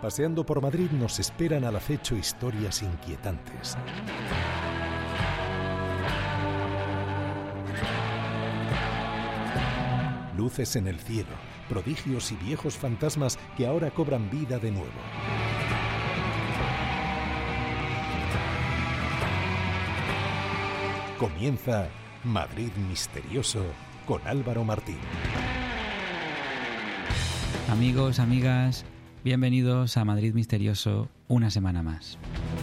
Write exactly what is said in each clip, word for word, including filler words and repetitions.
Paseando por Madrid nos esperan al acecho historias inquietantes. Luces en el cielo, prodigios y viejos fantasmas que ahora cobran vida de nuevo. Comienza Madrid Misterioso con Álvaro Martín. Amigos, amigas, bienvenidos a Madrid Misterioso una semana más.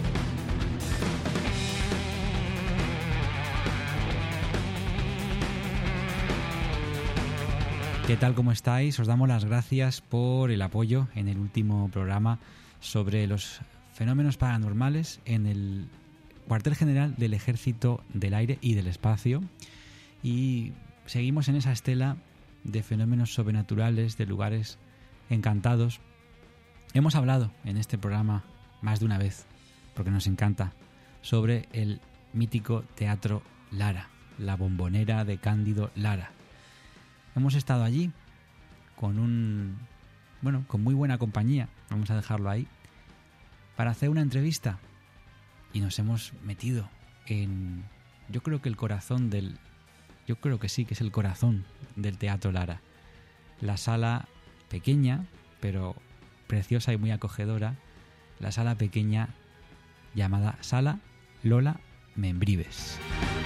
¿Qué tal? ¿Cómo estáis? Os damos las gracias por el apoyo en el último programa sobre los fenómenos paranormales en el cuartel general del Ejército del Aire y del Espacio. Y seguimos en esa estela de fenómenos sobrenaturales, de lugares encantados. Hemos hablado en este programa más de una vez, porque nos encanta, sobre el mítico Teatro Lara, la Bombonera de Cándido Lara. Hemos estado allí con un, bueno, con muy buena compañía, vamos a dejarlo ahí, para hacer una entrevista y nos hemos metido en, yo creo que el corazón del, yo creo que sí que es el corazón del Teatro Lara, la sala pequeña pero preciosa y muy acogedora, la sala pequeña llamada Sala Lola Membrives.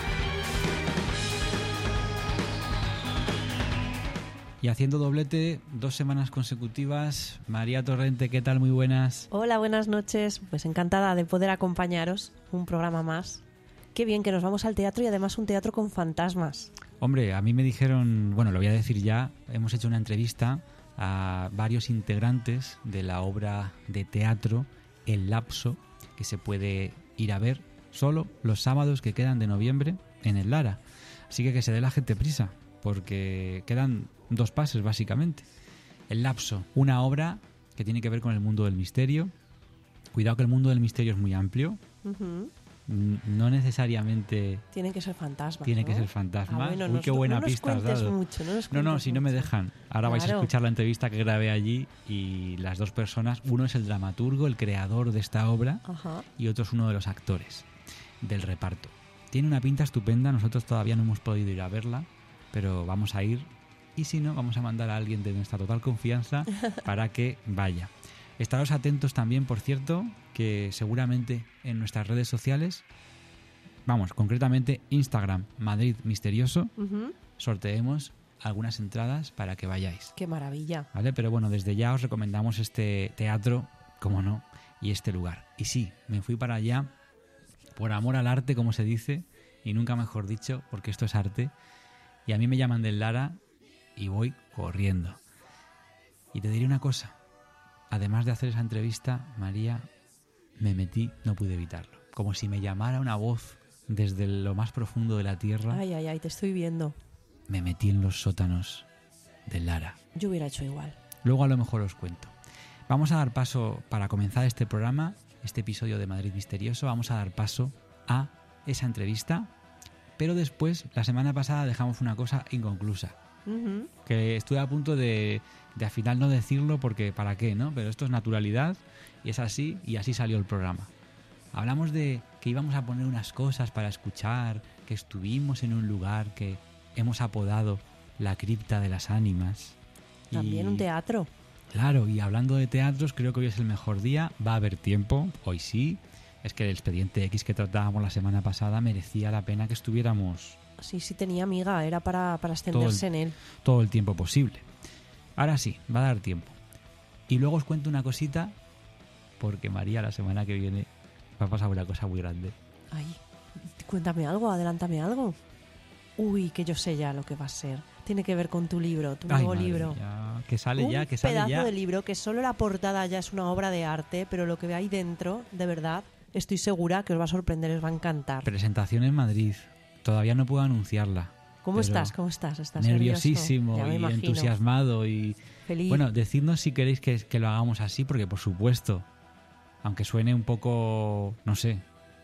Y haciendo doblete, dos semanas consecutivas, María Torrente, ¿qué tal? Muy buenas. Hola, buenas noches. Pues encantada de poder acompañaros un programa más. Qué bien que nos vamos al teatro y además un teatro con fantasmas. Hombre, a mí me dijeron, bueno, lo voy a decir ya, hemos hecho una entrevista a varios integrantes de la obra de teatro El Lapso, que se puede ir a ver solo los sábados que quedan de noviembre en el Lara. Así que que se dé la gente prisa, porque quedan dos pases básicamente. El Lapso, una obra que tiene que ver con el mundo del misterio. Cuidado que el mundo del misterio es muy amplio. Uh-huh. No necesariamente tienen que ser fantasmas. Tiene ¿no? que ser fantasmas. Ah, bueno, Uy, nos, qué buena no nos pista has dado. Mucho, no, no, no, si no me dejan. Ahora claro. Vais a escuchar la entrevista que grabé allí y las dos personas, uno es el dramaturgo, el creador de esta obra, uh-huh. y otro es uno de los actores del reparto. Tiene una pinta estupenda, nosotros todavía no hemos podido ir a verla, pero vamos a ir y si no, vamos a mandar a alguien de nuestra total confianza para que vaya. Estaros atentos también, por cierto, que seguramente en nuestras redes sociales, vamos, concretamente Instagram, Madrid Misterioso, uh-huh. sorteemos algunas entradas para que vayáis. ¡Qué maravilla! ¿Vale? Pero bueno, desde ya os recomendamos este teatro, como no, y este lugar. Y sí, me fui para allá por amor al arte, como se dice, y nunca mejor dicho, porque esto es arte. Y a mí me llaman del Lara y voy corriendo. Y te diré una cosa. Además de hacer esa entrevista, María, me metí, no pude evitarlo. Como si me llamara una voz desde lo más profundo de la tierra. Ay, ay, ay, te estoy viendo. Me metí en los sótanos del Lara. Yo hubiera hecho igual. Luego a lo mejor os cuento. Vamos a dar paso, para comenzar este programa, este episodio de Madrid Misterioso, vamos a dar paso a esa entrevista. Pero después, la semana pasada, dejamos una cosa inconclusa. Uh-huh. Que estuve a punto de, de al final no decirlo porque ¿para qué? ¿No? Pero esto es naturalidad y es así y así salió el programa. Hablamos de que íbamos a poner unas cosas para escuchar, que estuvimos en un lugar que hemos apodado la cripta de las ánimas. También y, un teatro. Claro, y hablando de teatros, creo que hoy es el mejor día, va a haber tiempo, hoy sí. Es que el Expediente X que tratábamos la semana pasada merecía la pena que estuviéramos... Sí, sí tenía amiga, era para, para extenderse el, en él. Todo el tiempo posible. Ahora sí, va a dar tiempo. Y luego os cuento una cosita, porque María la semana que viene va a pasar una cosa muy grande. Ay, cuéntame algo, adelántame algo. Uy, que yo sé ya lo que va a ser. Tiene que ver con tu libro, tu Ay, nuevo madre libro. Mía, que sale Un ya, que sale ya. Un pedazo de libro que solo la portada ya es una obra de arte, pero lo que hay dentro, de verdad, estoy segura que os va a sorprender, os va a encantar. Presentación en Madrid. Todavía no puedo anunciarla. ¿Cómo estás? ¿Cómo estás? ¿Estás nerviosísimo nervioso? y imagino. entusiasmado y feliz? Bueno, decidnos si queréis que, que lo hagamos así, porque por supuesto, aunque suene un poco, no sé,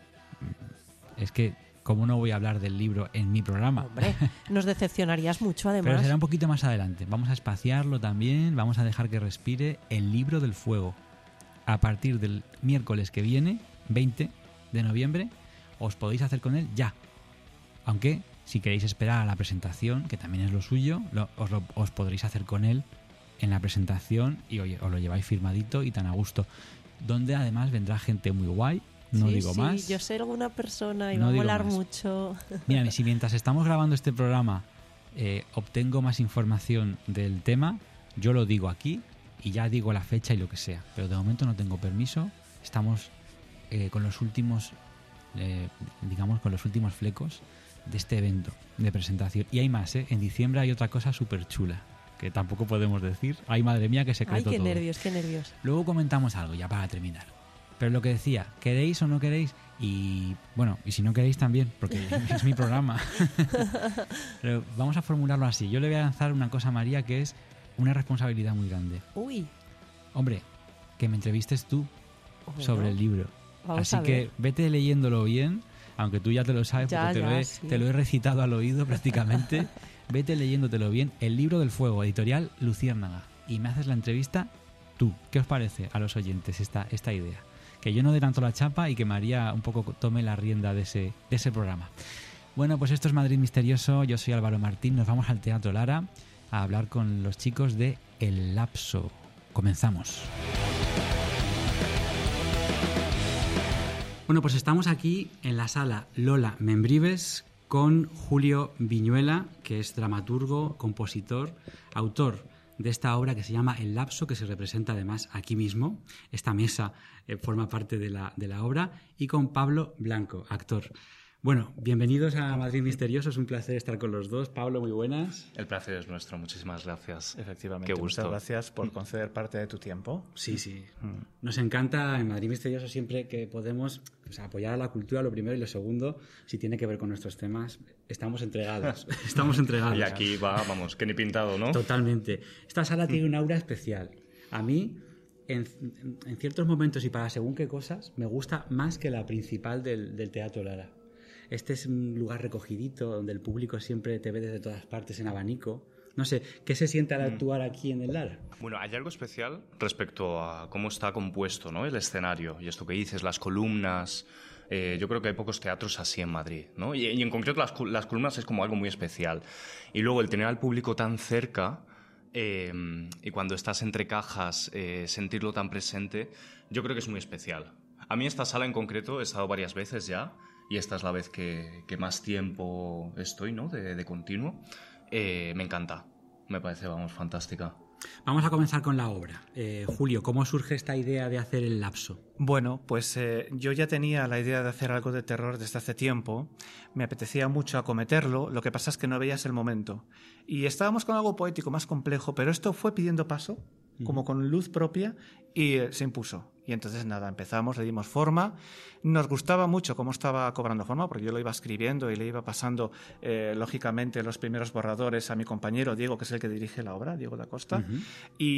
es que ¿cómo no voy a hablar del libro en mi programa? Hombre, nos decepcionarías mucho además. Pero será un poquito más adelante. Vamos a espaciarlo también, vamos a dejar que respire El libro del fuego. a partir del miércoles que viene, veinte de noviembre, os podéis hacer con él ya. Aunque, si queréis esperar a la presentación, que también es lo suyo, lo, os, lo, os podréis hacer con él en la presentación y oye, os lo lleváis firmadito y tan a gusto. Donde además vendrá gente muy guay, no sí, digo sí, más. Yo sé alguna persona y no va a digo molar más. mucho. Mira, si mientras estamos grabando este programa eh, obtengo más información del tema, yo lo digo aquí y ya digo la fecha y lo que sea. Pero de momento no tengo permiso. Estamos eh, con los últimos, eh, digamos, con los últimos flecos de este evento de presentación. Y hay más, ¿eh? En diciembre hay otra cosa súper chula que tampoco podemos decir. Ay, madre mía, qué secreto. Ay, qué todo. nervios, qué nervios. Luego comentamos algo ya para terminar. Pero lo que decía, ¿queréis o no queréis? Y bueno, y si no queréis también, porque es mi programa. Pero vamos a formularlo así. Yo le voy a lanzar una cosa a María que es una responsabilidad muy grande. Uy. Hombre, que me entrevistes tú Bueno, sobre el libro. Vamos Así a ver. que vete leyéndolo bien, aunque tú ya te lo sabes Ya, porque te, ya, lo he, sí. te lo he recitado al oído prácticamente. Vete leyéndotelo bien. El libro del fuego, editorial Luciérnaga. Y me haces la entrevista tú. ¿Qué os parece a los oyentes esta, esta idea? Que yo no dé tanto la chapa y que María un poco tome la rienda de ese, de ese programa. Bueno, pues esto es Madrid Misterioso. Yo soy Álvaro Martín. Nos vamos al Teatro Lara a hablar con los chicos de El Lapso. Comenzamos. Bueno, pues estamos aquí en la sala Lola Membrives con Julio Viñuela, que es dramaturgo, compositor, autor de esta obra que se llama El Lapso, que se representa además aquí mismo. Esta mesa eh, forma parte de la, de la obra. Y con Pablo Blanco, actor. Bueno, bienvenidos a Madrid Misterioso. Es un placer estar con los dos. Pablo, muy buenas. El placer es nuestro. Muchísimas gracias. Efectivamente. Qué gusto. Muchas gracias por conceder parte de tu tiempo. Sí, sí. Nos encanta en Madrid Misterioso siempre que podemos, o sea, apoyar a la cultura, lo primero, y lo segundo, si tiene que ver con nuestros temas, estamos entregados. Estamos entregados. Y aquí va, vamos, que ni pintado, ¿no? Totalmente. Esta sala tiene un aura especial. A mí, en, en ciertos momentos y para según qué cosas, me gusta más que la principal del, del Teatro Lara. Este es un lugar recogidito donde el público siempre te ve desde todas partes en abanico. No sé, ¿qué se siente al actuar aquí en el Lara? Bueno, hay algo especial respecto a cómo está compuesto, ¿no?, el escenario. Y esto que dices, las columnas. Eh, yo creo que hay pocos teatros así en Madrid, ¿no? Y, y en concreto las, las columnas es como algo muy especial. Y luego el tener al público tan cerca eh, y cuando estás entre cajas, eh, sentirlo tan presente, yo creo que es muy especial. A mí esta sala en concreto he estado varias veces ya. Y esta es la vez que, que más tiempo estoy, ¿no?, de, de continuo. Eh, me encanta, me parece, vamos, fantástica. Vamos a comenzar con la obra. Eh, Julio, ¿cómo surge esta idea de hacer El Lapso? Bueno, pues eh, yo ya tenía la idea de hacer algo de terror desde hace tiempo. Me apetecía mucho acometerlo, lo que pasa es que no veías el momento. Y estábamos con algo poético más complejo, pero esto fue pidiendo paso, como con luz propia, y eh, se impuso. Y entonces nada, empezamos, le dimos forma. Nos gustaba mucho cómo estaba cobrando forma, porque yo lo iba escribiendo y le iba pasando, eh, lógicamente, los primeros borradores a mi compañero Diego, que es el que dirige la obra, Diego da Costa, uh-huh.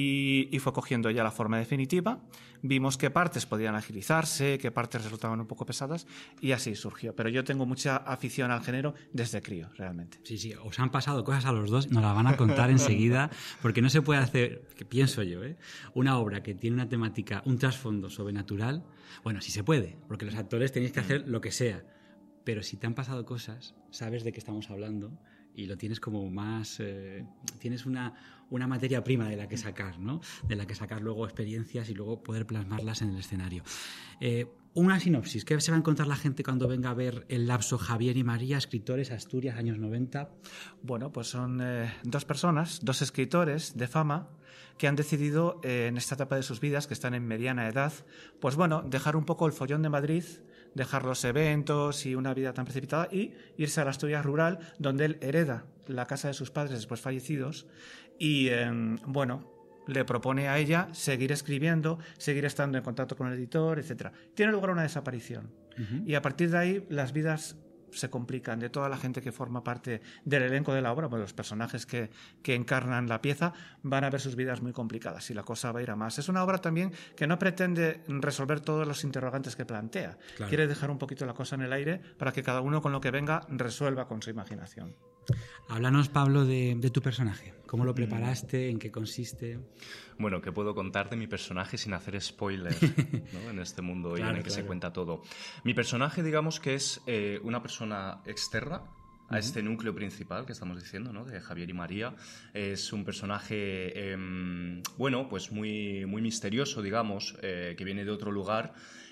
y, y fue cogiendo ya la forma definitiva. Vimos qué partes podían agilizarse, qué partes resultaban un poco pesadas, y así surgió. Pero yo tengo mucha afición al género desde crío, realmente. Sí, sí, os han pasado cosas a los dos, nos las van a contar enseguida, porque no se puede hacer, que pienso yo, ¿eh?, una obra que tiene una temática, un trasfondo sobrenatural. Bueno, sí se puede, porque los actores tenéis que hacer lo que sea, pero si te han pasado cosas, sabes de qué estamos hablando y lo tienes como más... Eh, tienes una, una materia prima de la que sacar, ¿no? De la que sacar luego experiencias y luego poder plasmarlas en el escenario. Eh, una sinopsis, ¿qué se va a encontrar la gente cuando venga a ver El Lapso? Javier y María, escritores, Asturias, años noventa. Bueno, pues son eh, dos personas, dos escritores de fama que han decidido eh, en esta etapa de sus vidas, que están en mediana edad, pues bueno, dejar un poco el follón de Madrid, dejar los eventos y una vida tan precipitada y irse a la Asturias rural, donde él hereda la casa de sus padres después fallecidos y, eh, bueno, le propone a ella seguir escribiendo, seguir estando en contacto con el editor, etcétera. Tiene lugar una desaparición. Uh-huh. Y a partir de ahí las vidas se complican de toda la gente que forma parte del elenco de la obra, pues los personajes que, que encarnan la pieza van a ver sus vidas muy complicadas y la cosa va a ir a más. Es una obra también que no pretende resolver todos los interrogantes que plantea. Claro. Quiere dejar un poquito la cosa en el aire para que cada uno con lo que venga resuelva con su imaginación. Háblanos, Pablo, de, de tu personaje. ¿Cómo lo preparaste? ¿En qué consiste? Bueno, ¿qué puedo contar de mi personaje sin hacer spoiler, ¿no? En este mundo Claro, en el que claro. se cuenta todo? Mi personaje, digamos que es eh, una persona externa a uh-huh. este núcleo principal que estamos diciendo, ¿no? De Javier y María. Es un personaje, eh, bueno, pues muy, muy misterioso, digamos, eh, que viene de otro lugar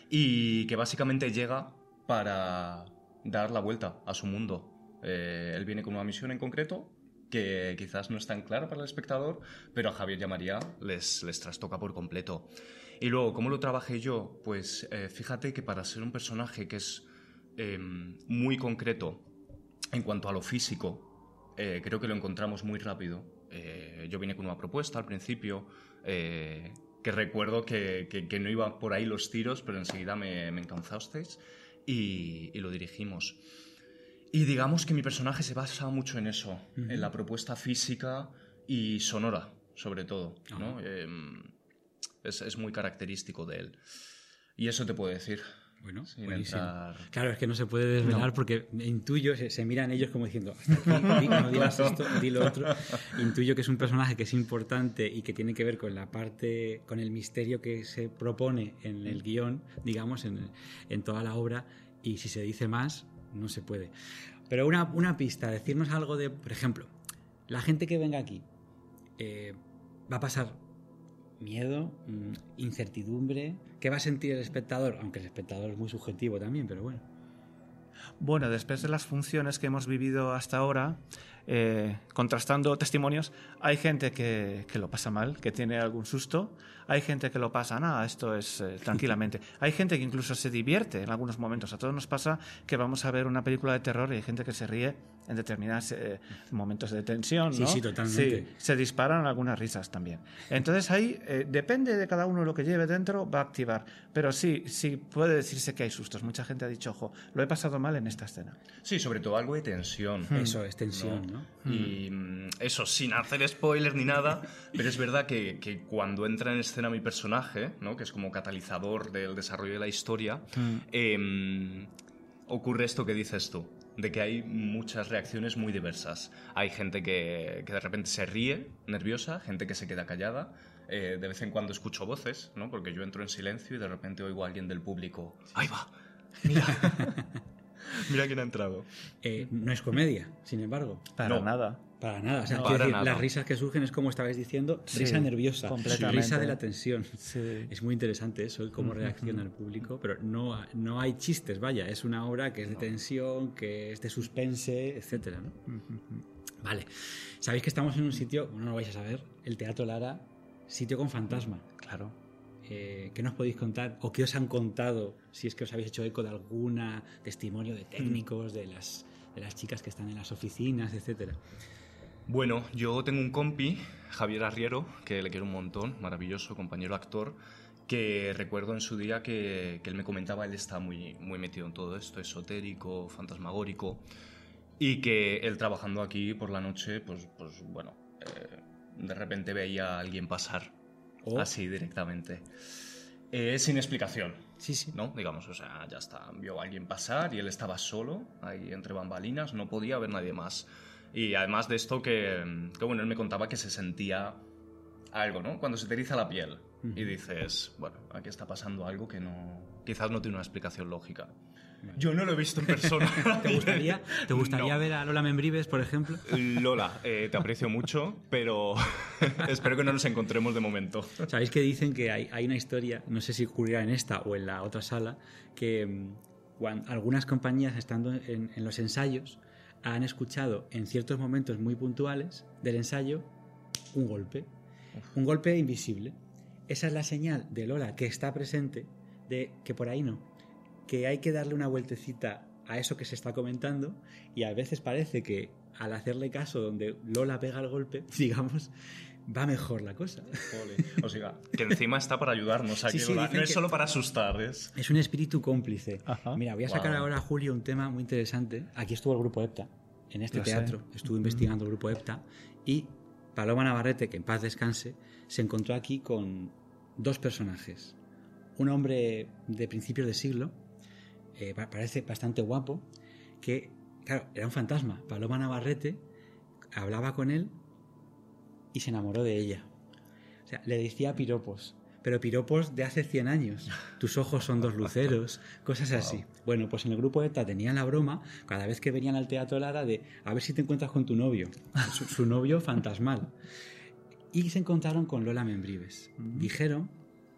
y que básicamente llega para dar la vuelta a su mundo. Eh, él viene con una misión en concreto que quizás no es tan clara para el espectador, pero a Javier y a María les, les trastoca por completo. Y luego, ¿cómo lo trabajé yo? Pues eh, fíjate que para ser un personaje que es eh, muy concreto en cuanto a lo físico, eh, creo que lo encontramos muy rápido. Eh, yo vine con una propuesta al principio, eh, que recuerdo que, que, que no iban por ahí los tiros, pero enseguida me, me encauzasteis y, y lo dirigimos. Y digamos que mi personaje se basa mucho en eso, uh-huh. en la propuesta física y sonora, sobre todo, uh-huh. ¿no? Eh, es, es muy característico de él. Y eso te puedo decir. Bueno, sin buenísimo. entrar... Claro, es que no se puede desvelar no. porque intuyo, se, se miran ellos como diciendo, hasta aquí, no digas esto, di lo otro. Intuyo que es un personaje que es importante y que tiene que ver con la parte, con el misterio que se propone en el guión, digamos, en, en toda la obra, y si se dice más, no se puede. Pero una, una pista, decirnos algo de, por ejemplo, la gente que venga aquí eh, va a pasar miedo, incertidumbre. ¿Qué va a sentir el espectador? Aunque el espectador es muy subjetivo también, pero bueno. Bueno, después de las funciones que hemos vivido hasta ahora, eh, contrastando testimonios, hay gente que, que lo pasa mal, que tiene algún susto, hay gente que lo pasa, nada, esto es eh, tranquilamente. Hay gente que incluso se divierte en algunos momentos. A todos nos pasa que vamos a ver una película de terror y hay gente que se ríe en determinados eh, momentos de tensión, ¿no? Sí, sí, totalmente. Sí, se disparan algunas risas también. Entonces ahí, eh, depende de cada uno lo que lleve dentro, va a activar. Pero sí, sí puede decirse que hay sustos. Mucha gente ha dicho, ojo, lo he pasado mal en esta escena. Sí, sobre todo algo de tensión. Eso, es tensión, ¿no? ¿no? Y eso, sin hacer spoilers ni nada, pero es verdad que, que cuando entra en escena mi personaje, ¿no? Que es como catalizador del desarrollo de la historia, mm. eh, ocurre esto que dices tú, de que hay muchas reacciones muy diversas. Hay gente que, que de repente se ríe, nerviosa, gente que se queda callada. Eh, de vez en cuando escucho voces, ¿no? Porque yo entro en silencio y de repente oigo a alguien del público. ¡Ahí va! ¡Mira! Mira quién ha entrado. Eh, no es comedia, sin embargo. Para no. nada. Para nada. O sea, no, quiero para decir, nada. Las risas que surgen es como estabais diciendo, Sí, risa nerviosa, completamente. risa de la tensión. Sí. Es muy interesante eso, el cómo reacciona el público, pero no, no hay chistes, vaya, es una obra que es de tensión, que es de suspense, etcétera, ¿no? Vale. Sabéis que estamos en un sitio, no lo vais a saber, el Teatro Lara, sitio con fantasma. Claro. Eh, ¿Qué nos podéis contar o qué os han contado, si es que os habéis hecho eco de algún testimonio de técnicos, de las, de las chicas que están en las oficinas, etcétera? Bueno, yo tengo un compi, Javier Arriero, que le quiero un montón, maravilloso, compañero actor, que recuerdo en su día que, que él me comentaba, él está muy, muy metido en todo esto, esotérico, fantasmagórico, y que él trabajando aquí por la noche, pues, pues bueno, eh, de repente veía a alguien pasar. Oh. Así directamente. Eh, sin explicación. Sí, sí. ¿No? Digamos, o sea, ya está. Vio a alguien pasar y él estaba solo, ahí entre bambalinas, no podía ver nadie más. Y además de esto, que, que bueno, él me contaba que se sentía algo, ¿no? Cuando se te eriza la piel uh-huh. y dices, bueno, aquí está pasando algo que no, quizás no tiene una explicación lógica. Yo no lo he visto en persona. ¿Te gustaría, ¿te gustaría no. ver a Lola Membrives, por ejemplo? Lola, eh, te aprecio mucho, pero espero que no nos encontremos de momento. ¿Sabéis que dicen que hay, hay una historia, no sé si ocurrirá en esta o en la otra sala, que cuando algunas compañías, estando en, en los ensayos, han escuchado en ciertos momentos muy puntuales del ensayo un golpe, un golpe invisible. Esa es la señal de Lola que está presente de que por ahí no, que hay que darle una vueltecita a eso que se está comentando y a veces parece que al hacerle caso donde Lola pega el golpe, digamos, va mejor la cosa. O sea, que encima está para ayudarnos aquí, sí, sí, Lola. No es solo para asustar. Es, es un espíritu cómplice. Ajá. Mira, voy a sacar wow. ahora, Julio, un tema muy interesante. Aquí estuvo el Grupo EPTA, en este Lo teatro. Sé. Estuvo investigando el Grupo EPTA y Paloma Navarrete, que en paz descanse, se encontró aquí con dos personajes. Un hombre de principios de siglo, Eh, parece bastante guapo, que, claro, era un fantasma. Paloma Navarrete hablaba con él y se enamoró de ella. O sea, le decía piropos, pero piropos de hace cien años. Tus ojos son dos luceros, cosas así. Wow. Bueno, pues en el grupo ETA tenían la broma, cada vez que venían al Teatro Lara, de a ver si te encuentras con tu novio, su, su novio fantasmal. Y se encontraron con Lola Membrives. Mm. Dijeron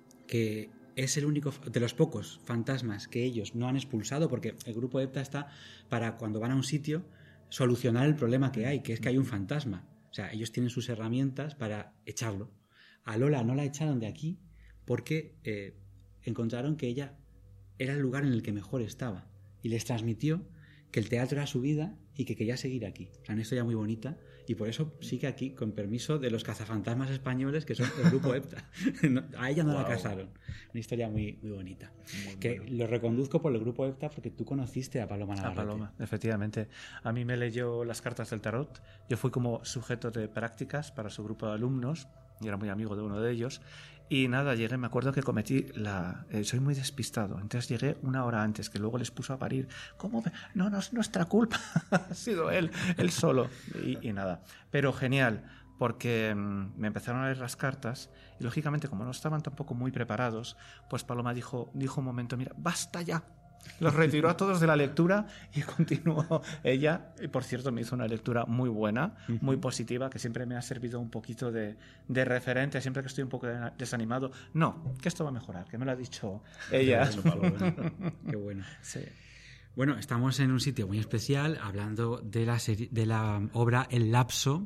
que es el único de los pocos fantasmas que ellos no han expulsado, porque el grupo ETA está para, cuando van a un sitio, solucionar el problema que hay, que es que hay un fantasma. O sea, ellos tienen sus herramientas para echarlo. A Lola no la echaron de aquí porque eh, encontraron que ella era el lugar en el que mejor estaba y les transmitió que el teatro era su vida y que quería seguir aquí. O sea, una historia muy bonita, y por eso sigue aquí, con permiso de los cazafantasmas españoles, que son el grupo EPTA. No, a ella no wow. la cazaron. Una historia muy, muy bonita. Muy que bueno. Lo reconduzco por el grupo EPTA porque tú conociste a Paloma Navarrete. A Paloma, efectivamente. A mí me leyó las cartas del tarot. Yo fui como sujeto de prácticas para su grupo de alumnos y era muy amigo de uno de ellos. Y nada, llegué, me acuerdo que cometí la... Eh, soy muy despistado, entonces llegué una hora antes, que luego les puso a parir. ¿Cómo? No, no es nuestra culpa, ha sido él, él solo. Y, y nada, pero genial, porque mmm, me empezaron a leer las cartas y lógicamente como no estaban tampoco muy preparados, pues Paloma dijo, dijo un momento, mira, basta ya. Los retiró a todos de la lectura y continuó ella. Y por cierto, me hizo una lectura muy buena, uh-huh. muy positiva, que siempre me ha servido un poquito de, de referente, siempre que estoy un poco desanimado. No, que esto va a mejorar, que me lo ha dicho ella. Qué bueno. Qué bueno. Sí. Bueno, estamos en un sitio muy especial, hablando de la, serie, de la obra El Lapso,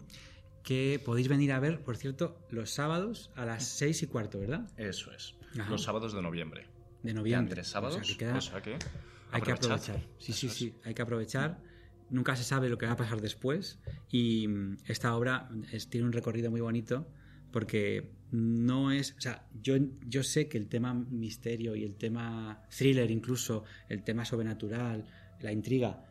que podéis venir a ver, por cierto, los sábados a las seis y cuarto, ¿verdad? Eso es. Ajá. Los sábados de noviembre. De noviembre. Quedan tres sábados, o sea, que queda... o sea que hay que aprovechar. Sí, sí, sí, hay que aprovechar. Nunca se sabe lo que va a pasar después, y esta obra es, tiene un recorrido muy bonito, porque no es... O sea, yo, yo sé que el tema misterio y el tema thriller, incluso el tema sobrenatural, la intriga,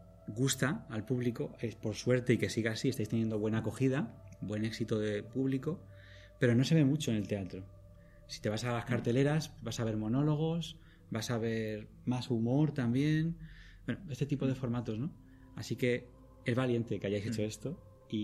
gusta al público, es por suerte, y que siga así, estáis teniendo buena acogida, buen éxito de público, pero no se ve mucho en el teatro. Si te vas a las carteleras, vas a ver monólogos, vas a ver más humor también. Bueno, este tipo de formatos, ¿no? Así que es valiente que hayáis hecho esto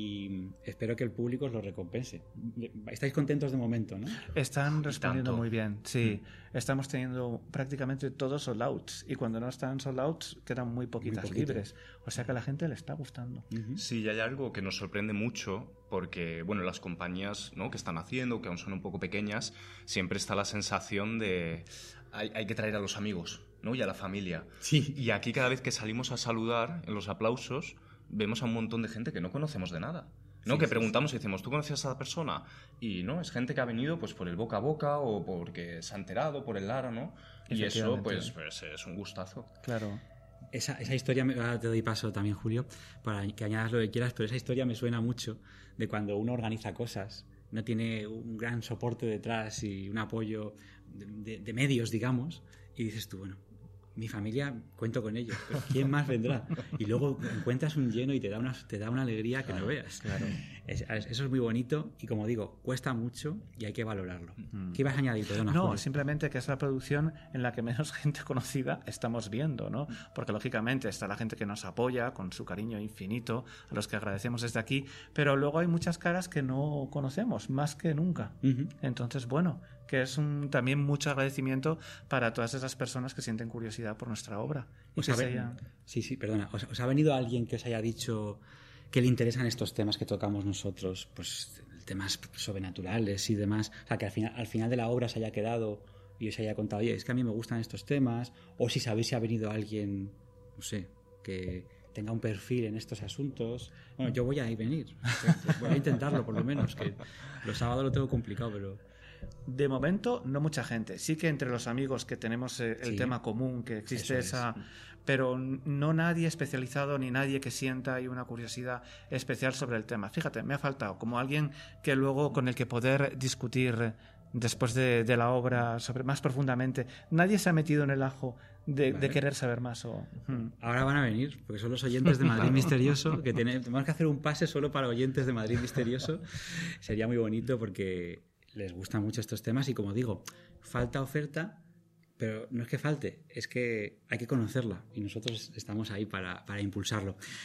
y espero que el público os lo recompense. Estáis contentos de momento, ¿no? Están respondiendo muy bien, sí. Mm. Estamos teniendo prácticamente todos sold outs, y cuando no están sold outs quedan muy poquitas muy libres. O sea que a la gente le está gustando. Uh-huh. Sí, y hay algo que nos sorprende mucho, porque bueno, las compañías, ¿no?, que están haciendo, que aún son un poco pequeñas, siempre está la sensación de hay, hay que traer a los amigos, ¿no?, y a la familia. Sí. Y aquí cada vez que salimos a saludar en los aplausos vemos a un montón de gente que no conocemos de nada, ¿no? Sí, que sí, preguntamos sí. y decimos, ¿tú conoces a esa persona? Y no, es gente que ha venido pues por el boca a boca o porque se ha enterado por el Lara, ¿no? Y eso pues, pues es un gustazo. Claro. Esa, esa historia, ahora te doy paso también, Julio, para que añadas lo que quieras, pero esa historia me suena mucho de cuando uno organiza cosas, no tiene un gran soporte detrás y un apoyo de, de, de medios, digamos, y dices tú, bueno, mi familia cuento con ellos, pero ¿quién más vendrá? Y luego encuentras un lleno y te da una, te da una alegría que no veas. Claro. Es, eso es muy bonito y, como digo, cuesta mucho y hay que valorarlo. Mm. ¿Qué ibas a añadir? Perdona, no, Julio. Simplemente que es la producción en la que menos gente conocida estamos viendo, ¿no? Porque lógicamente está la gente que nos apoya con su cariño infinito, a los que agradecemos desde aquí, pero luego hay muchas caras que no conocemos, más que nunca. Uh-huh. Entonces, bueno, que es un, también mucho agradecimiento para todas esas personas que sienten curiosidad por nuestra obra. Y que se haya... Sí, sí, perdona. ¿Os, ¿Os ha venido alguien que os haya dicho que le interesan estos temas que tocamos nosotros? Pues temas sobrenaturales y demás. O sea, que al final, al final de la obra se haya quedado y os haya contado, oye, es que a mí me gustan estos temas. O si sabéis si ha venido alguien, no sé, que tenga un perfil en estos asuntos. Bueno, yo voy a venir. Voy a intentarlo, por lo menos, que los sábados lo tengo complicado, pero... De momento, no mucha gente. Sí que entre los amigos que tenemos eh, el sí. tema común, que existe Eso esa... Es. Pero no nadie especializado ni nadie que sienta ahí una curiosidad especial sobre el tema. Fíjate, me ha faltado como alguien que luego con el que poder discutir después de, de la obra sobre más profundamente. Nadie se ha metido en el ajo de, vale. de querer saber más. O... Hmm. Ahora van a venir, porque son los oyentes de Madrid Misterioso, que tenemos, tenemos que hacer un pase solo para oyentes de Madrid Misterioso. Sería muy bonito porque les gustan mucho estos temas y, como digo, falta oferta, pero no es que falte, es que hay que conocerla y nosotros estamos ahí para, para impulsarlo.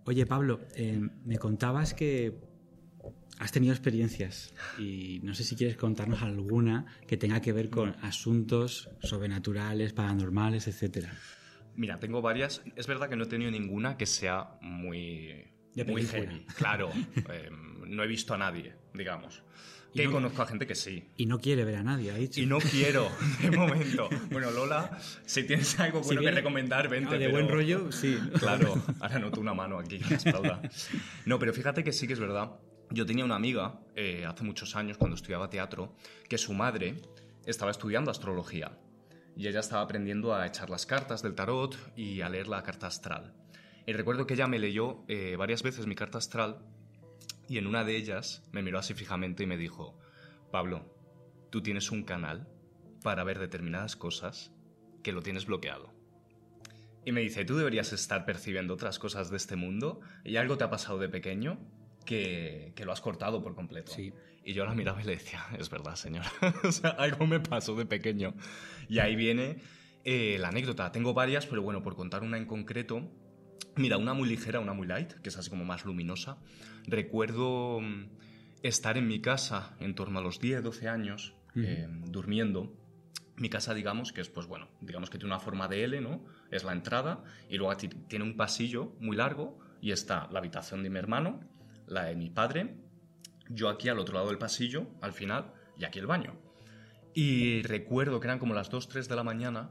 Oye, Pablo, eh, me contabas que has tenido experiencias y no sé si quieres contarnos alguna que tenga que ver con asuntos sobrenaturales, paranormales, etcétera. Mira, tengo varias. Es verdad que no he tenido ninguna que sea muy, De muy película. heavy. Claro, eh, no he visto a nadie, digamos. Que no- conozco a gente que sí. Y no quiere ver a nadie, ha dicho. Y no quiero, de momento. Bueno, Lola, si tienes algo bueno Si que viene- recomendar, vente. Ah, de pero- buen rollo, sí. Claro, ahora noto una mano aquí en la espalda. No, pero fíjate que sí que es verdad. Yo tenía una amiga, eh, hace muchos años, cuando estudiaba teatro, que su madre estaba estudiando astrología. Y ella estaba aprendiendo a echar las cartas del tarot y a leer la carta astral. Y recuerdo que ella me leyó eh, varias veces mi carta astral y en una de ellas me miró así fijamente y me dijo: Pablo, tú tienes un canal para ver determinadas cosas que lo tienes bloqueado. Y me dice: tú deberías estar percibiendo otras cosas de este mundo y algo te ha pasado de pequeño que, que lo has cortado por completo. Sí. Y yo la miraba y le decía: es verdad, señora. O sea, algo me pasó de pequeño. Y ahí viene eh, la anécdota. Tengo varias, pero bueno, por contar una en concreto. Mira, una muy ligera, una muy light, que es así como más luminosa. Recuerdo mm, estar en mi casa en torno a los diez, doce años, Ujú. eh, durmiendo. Mi casa, digamos, que es, pues bueno, digamos que tiene una forma de L, ¿no? Es la entrada, y luego ti- tiene un pasillo muy largo, y está la habitación de mi hermano, la de mi padre, yo aquí al otro lado del pasillo, al final, y aquí el baño. Y recuerdo que eran como las dos, tres de la mañana,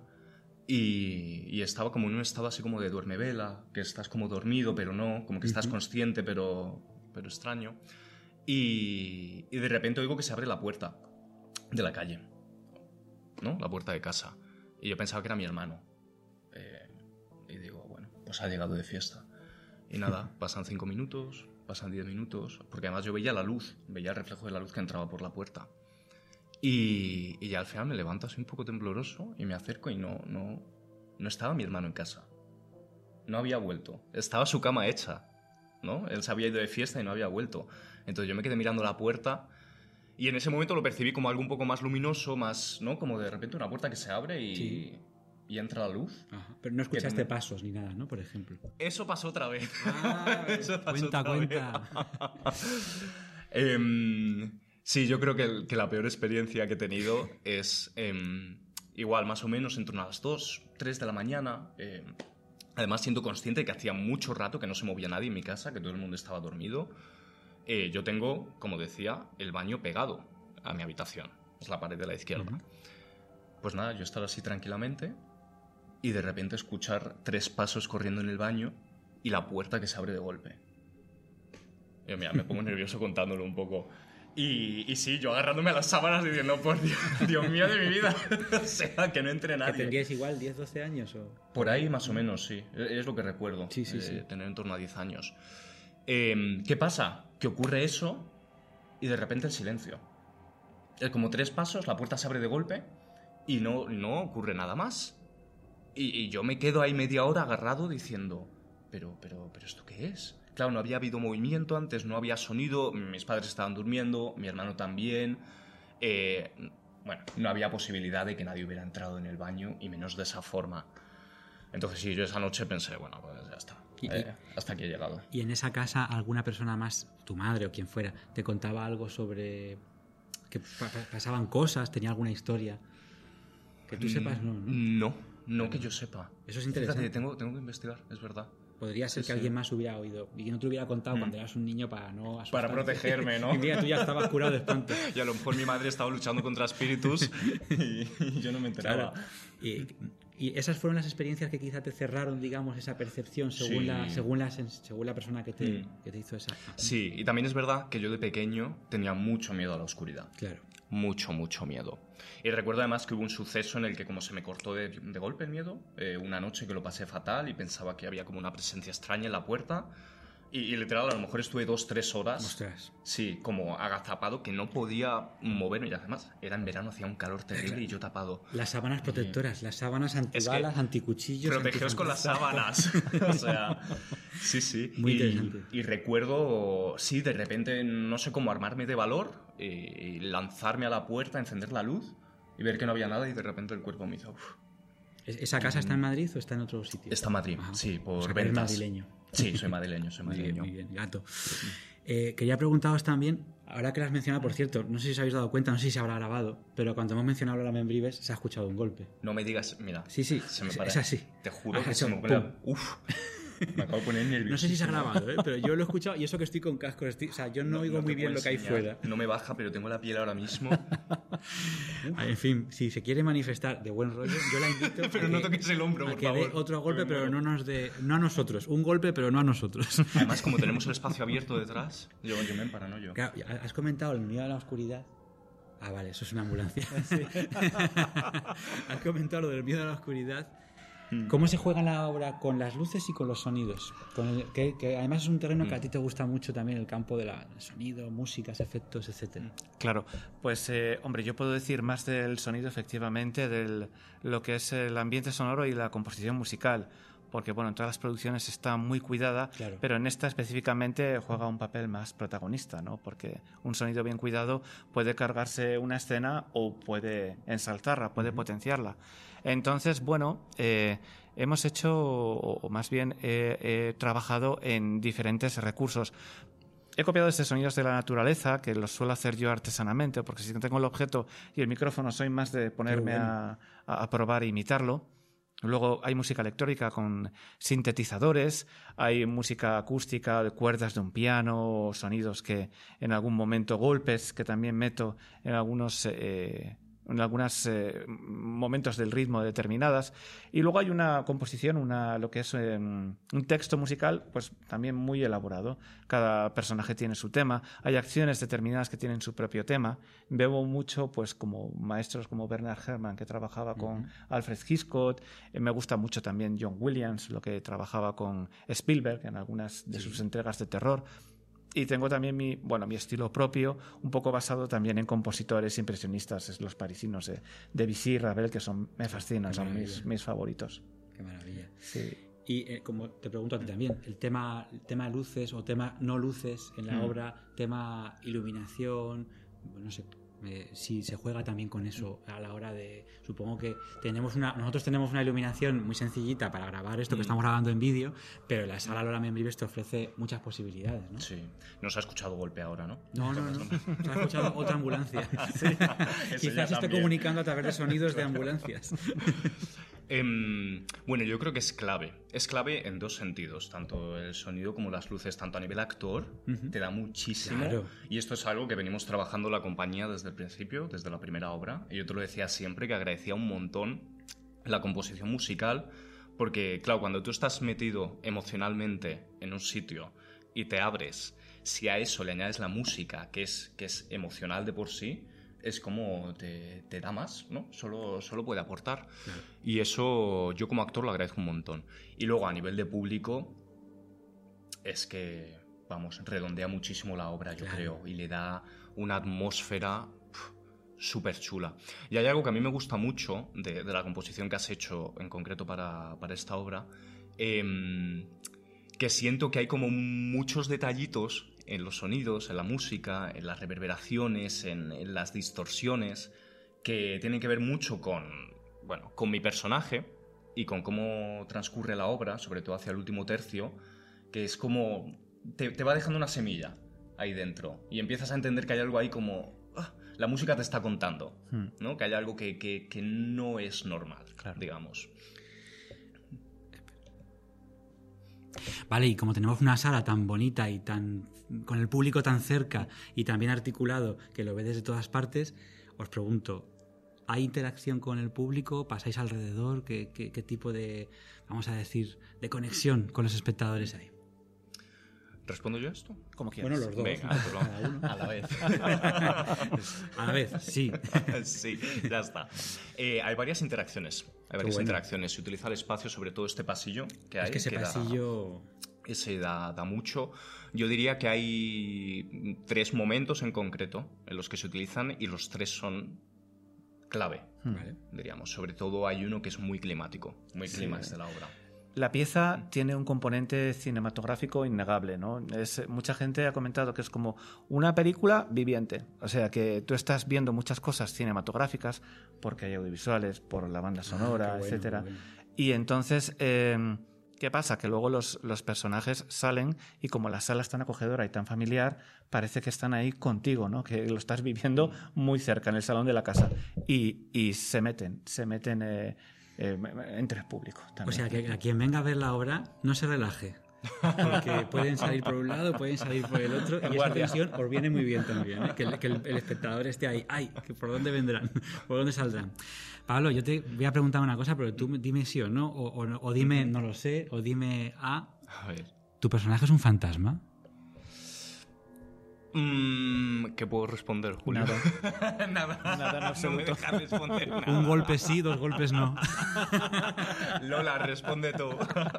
y, y estaba como en un estado así como de duermevela, que estás como dormido, pero no, como que estás Ujú. consciente, pero, pero extraño. Y, y de repente oigo que se abre la puerta de la calle, ¿no? La puerta de casa. Y yo pensaba que era mi hermano. Eh, y digo, bueno, pues ha llegado de fiesta. Y nada, pasan cinco minutos, pasan diez minutos, porque además yo veía la luz, veía el reflejo de la luz que entraba por la puerta. Y, y ya al final me levanto así un poco tembloroso y me acerco y no, no, no estaba mi hermano en casa. No había vuelto. Estaba su cama hecha, ¿no? Él se había ido de fiesta y no había vuelto. Entonces yo me quedé mirando la puerta y en ese momento lo percibí como algo un poco más luminoso, más, ¿no? Como de repente una puerta que se abre y, Sí. y entra la luz. Ajá. Pero no escuchaste Que- pasos ni nada, ¿no? Por ejemplo. Eso pasó otra vez. Ah, Eso pasó cuenta, otra vez. cuenta. Em, sí, yo creo que, el- que la peor experiencia que he tenido es em, igual, más o menos, en torno a las dos, tres de la mañana. em, además, siendo consciente que hacía mucho rato que no se movía nadie en mi casa, que todo el mundo estaba dormido. Eh, yo tengo, como decía, el baño pegado a mi habitación. Es la pared de la izquierda. Ujú. Pues nada, yo estar así tranquilamente y de repente escuchar tres pasos corriendo en el baño y la puerta que se abre de golpe. Y mira, me pongo nervioso contándolo un poco. Y, y sí, yo agarrándome a las sábanas diciendo, por Dios, Dios mío de mi vida, o sea, que no entre ¿Que nadie. tendrías igual diez, doce años o...? Por ahí más o menos, sí. Es lo que recuerdo. Sí, sí, eh, sí. Tener en torno a diez años. Eh, ¿Qué pasa? Que ocurre eso y de repente el silencio. Es como tres pasos, la puerta se abre de golpe y no, no ocurre nada más. Y, y yo me quedo ahí media hora agarrado diciendo, pero, pero, pero ¿esto qué es? Claro, no había habido movimiento antes, no había sonido, mis padres estaban durmiendo, mi hermano también. Eh, bueno, no había posibilidad de que nadie hubiera entrado en el baño y menos de esa forma. Entonces sí, yo esa noche pensé, bueno, pues ya está. Y- y- Eh, hasta aquí he llegado. ¿Y en esa casa alguna persona más, tu madre o quien fuera, te contaba algo sobre que pa- pa- pasaban cosas, tenía alguna historia? Que tú sepas, no, ¿no? No, no que yo sepa. Eso es interesante. Fíjate, tengo, tengo que investigar, es verdad. Podría ser Sí, que sí. alguien más hubiera oído y que no te hubiera contado Mm. cuando eras un niño para no asustarte. Para protegerme, ¿no? Y mira, tú ya estabas curado de espanto. Y a lo mejor mi madre estaba luchando contra espíritus y, y yo no me enteraba. Claro. Y, y esas fueron las experiencias que quizá te cerraron, digamos, esa percepción según, Sí. la, según, la, sens- según la persona que te, Mm. que te hizo esa... Sí, y también es verdad que yo de pequeño tenía mucho miedo a la oscuridad. Claro. Mucho, mucho miedo. Y recuerdo además que hubo un suceso en el que como se me cortó de, de golpe el miedo, eh, una noche que lo pasé fatal y pensaba que había como una presencia extraña en la puerta y, y literal a lo mejor estuve dos, tres horas, Ostras. sí, como agazapado, que no podía moverme y además era en verano, hacía un calor terrible y yo tapado. Las sábanas protectoras, las sábanas antibalas, que anticuchillos... Protegeos con las sábanas. O sea, sí, sí. Muy y, interesante. y recuerdo, sí, de repente, no sé cómo armarme de valor y, y lanzarme a la puerta, encender la luz y ver que no había nada y de repente el cuerpo me hizo... "Uf". ¿Esa casa está en Madrid o está en otro sitio? Está en Madrid, Ajá. sí, por O sea, que eres ventas. madrileño. Sí, soy madrileño, soy madrileño. Muy bien, muy bien, gato. Eh, quería preguntaros también, ahora que lo has mencionado, por cierto, no sé si os habéis dado cuenta, no sé si se habrá grabado, pero cuando hemos mencionado la Membrives se ha escuchado un golpe. No me digas, mira. Sí, sí, se me es, para. es así. Te juro Has que hecho se me pone... pum. Uf, me acabo de poner nervioso. No sé si se ha grabado, ¿eh? Pero yo lo he escuchado y eso que estoy con cascos, estoy, o sea, yo no, no oigo no muy te bien puedo lo que hay enseñar. fuera. No me baja, pero tengo la piel ahora mismo. En fin, si se quiere manifestar de buen rollo, yo la invito Pero a no que, toques el hombro, a por que favor. dé otro golpe, Que me pero muero. no nos dé, no a nosotros. Un golpe, pero no a nosotros. Además, como tenemos el espacio abierto detrás, yo, yo me emparanoyo. Claro, has comentado el miedo a la oscuridad. Ah, vale, eso es una ambulancia. Has comentado lo del miedo a la oscuridad. ¿Cómo se juega la obra con las luces y con los sonidos? Con el, que, que además es un terreno que a ti te gusta mucho también, el campo del sonido, músicas, efectos, etcétera. Claro, pues eh, hombre, yo puedo decir más del sonido, efectivamente, de lo que es el ambiente sonoro y la composición musical, porque bueno, en todas las producciones está muy cuidada, Claro. pero en esta específicamente juega un papel más protagonista, ¿no? Porque un sonido bien cuidado puede cargarse una escena o puede ensalzarla, puede uh-huh. potenciarla. Entonces, bueno, eh, hemos hecho, o más bien he eh, eh, trabajado en diferentes recursos. He copiado estos sonidos de la naturaleza, que los suelo hacer yo artesanamente, porque si no tengo el objeto y el micrófono soy más de ponerme bueno. a, a probar e imitarlo. Luego hay música electrónica con sintetizadores, hay música acústica de cuerdas de un piano, sonidos que en algún momento, golpes que también meto en algunos... Eh, en algunos eh, momentos del ritmo determinadas, y luego hay una composición, una, lo que es eh, un texto musical, pues también muy elaborado. Cada personaje tiene su tema, hay acciones determinadas que tienen su propio tema. Bebo mucho, pues como maestros como Bernard Herrmann, que trabajaba con uh-huh. Alfred Hitchcock, eh, me gusta mucho también John Williams, lo que trabajaba con Spielberg en algunas de sí. sus entregas de terror. Y tengo también mi, bueno, mi estilo propio, un poco basado también en compositores impresionistas, los parisinos de Debussy y Ravel, que son, me fascinan, son mis, mis favoritos. Qué maravilla. Sí. Y eh, como te pregunto a ti también, el tema, el tema luces o tema no luces en la mm. obra, tema iluminación, no sé, eh, si se juega también con eso a la hora de... Supongo que tenemos una nosotros tenemos una iluminación muy sencillita para grabar esto mm. que estamos grabando en vídeo, pero la sala Lola Membrives te ofrece muchas posibilidades, ¿no? Sí. No se ha escuchado golpe ahora, ¿no? No, no, no. no. Se ha escuchado otra ambulancia. Sí. Quizás se esté comunicando a través de sonidos de ambulancias. Eh, bueno, yo creo que es clave. Es clave en dos sentidos, tanto el sonido como las luces, tanto a nivel actor, uh-huh. te da muchísimo. Claro. Y esto es algo que venimos trabajando la compañía desde el principio, desde la primera obra. Y yo te lo decía siempre, que agradecía un montón la composición musical, porque, claro, cuando tú estás metido emocionalmente en un sitio y te abres, si a eso le añades la música, que es, que es emocional de por sí, es como te, te da más, ¿no? Solo, solo puede aportar. Claro. Y eso yo como actor lo agradezco un montón. Y luego a nivel de público es que, vamos, redondea muchísimo la obra, yo claro. creo, y le da una atmósfera súper chula. Y hay algo que a mí me gusta mucho de, de la composición que has hecho en concreto para, para esta obra, eh, que siento que hay como muchos detallitos en los sonidos, en la música, en las reverberaciones, en, en las distorsiones, que tienen que ver mucho con, bueno, con mi personaje y con cómo transcurre la obra, sobre todo hacia el último tercio, que es como... Te, te va dejando una semilla ahí dentro y empiezas a entender que hay algo ahí como... Ah, la música te está contando, hmm. ¿no? Que hay algo que, que, que no es normal, claro. digamos. Vale, y como tenemos una sala tan bonita y tan con el público tan cerca y tan bien articulado que lo ve desde todas partes, os pregunto, ¿hay interacción con el público? ¿Pasáis alrededor? ¿Qué, qué, qué tipo de, vamos a decir, de conexión con los espectadores hay? ¿Respondo yo esto? Como quieras. Bueno, los dos. Venga, pues vamos. A la vez. A la vez, sí. Sí, ya está. Eh, hay varias interacciones. Hay varias bueno. interacciones. Se utiliza el espacio, sobre todo este pasillo que hay. Es que ese que pasillo... Da, ese da, da mucho. Yo diría que hay tres momentos en concreto en los que se utilizan y los tres son clave, ¿vale? Diríamos. Sobre todo hay uno que es muy climático, muy sí. clímax de la obra. La pieza tiene un componente cinematográfico innegable, ¿no? Es, mucha gente ha comentado que es como una película viviente. O sea, que tú estás viendo muchas cosas cinematográficas porque hay audiovisuales, por la banda sonora, ah, bueno, etcétera. Bueno. Y entonces, eh, ¿Qué pasa? Que luego los, los personajes salen y como la sala es tan acogedora y tan familiar, parece que están ahí contigo, ¿no? Que lo estás viviendo muy cerca, en el salón de la casa. Y, y se meten, se meten eh, eh, entre el público también. O sea, que a quien venga a ver la obra no se relaje. Porque pueden salir por un lado, pueden salir por el otro, y esa tensión os viene muy bien también, ¿eh? que, el, que el, el espectador esté ahí, ¡ay! Que ¿por dónde vendrán? ¿Por dónde saldrán? Pablo, yo te voy a preguntar una cosa, pero tú dime sí o no, o, o, o dime no lo sé, o dime A. A ver. ¿Tu personaje es un fantasma? Mm, ¿Qué puedo responder, Julio? Nada. nada, Nada en absoluto. No me dejas responder nada. Un golpe sí, dos golpes no. Lola, responde tú.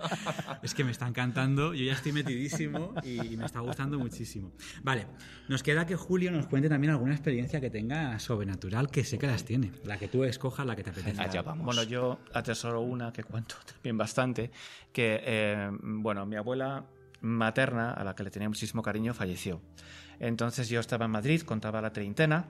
Es que me está encantando, yo ya estoy metidísimo y, y me está gustando muchísimo. Vale, nos queda que Julio nos cuente también alguna experiencia que tenga sobrenatural, que sé que las tiene. La que tú escojas, la que te apetezca. Allá vamos. Bueno, yo atesoro una que cuento también bastante, que, eh, bueno, mi abuela materna, a la que le tenía muchísimo cariño, falleció. Entonces yo estaba en Madrid, contaba la treintena,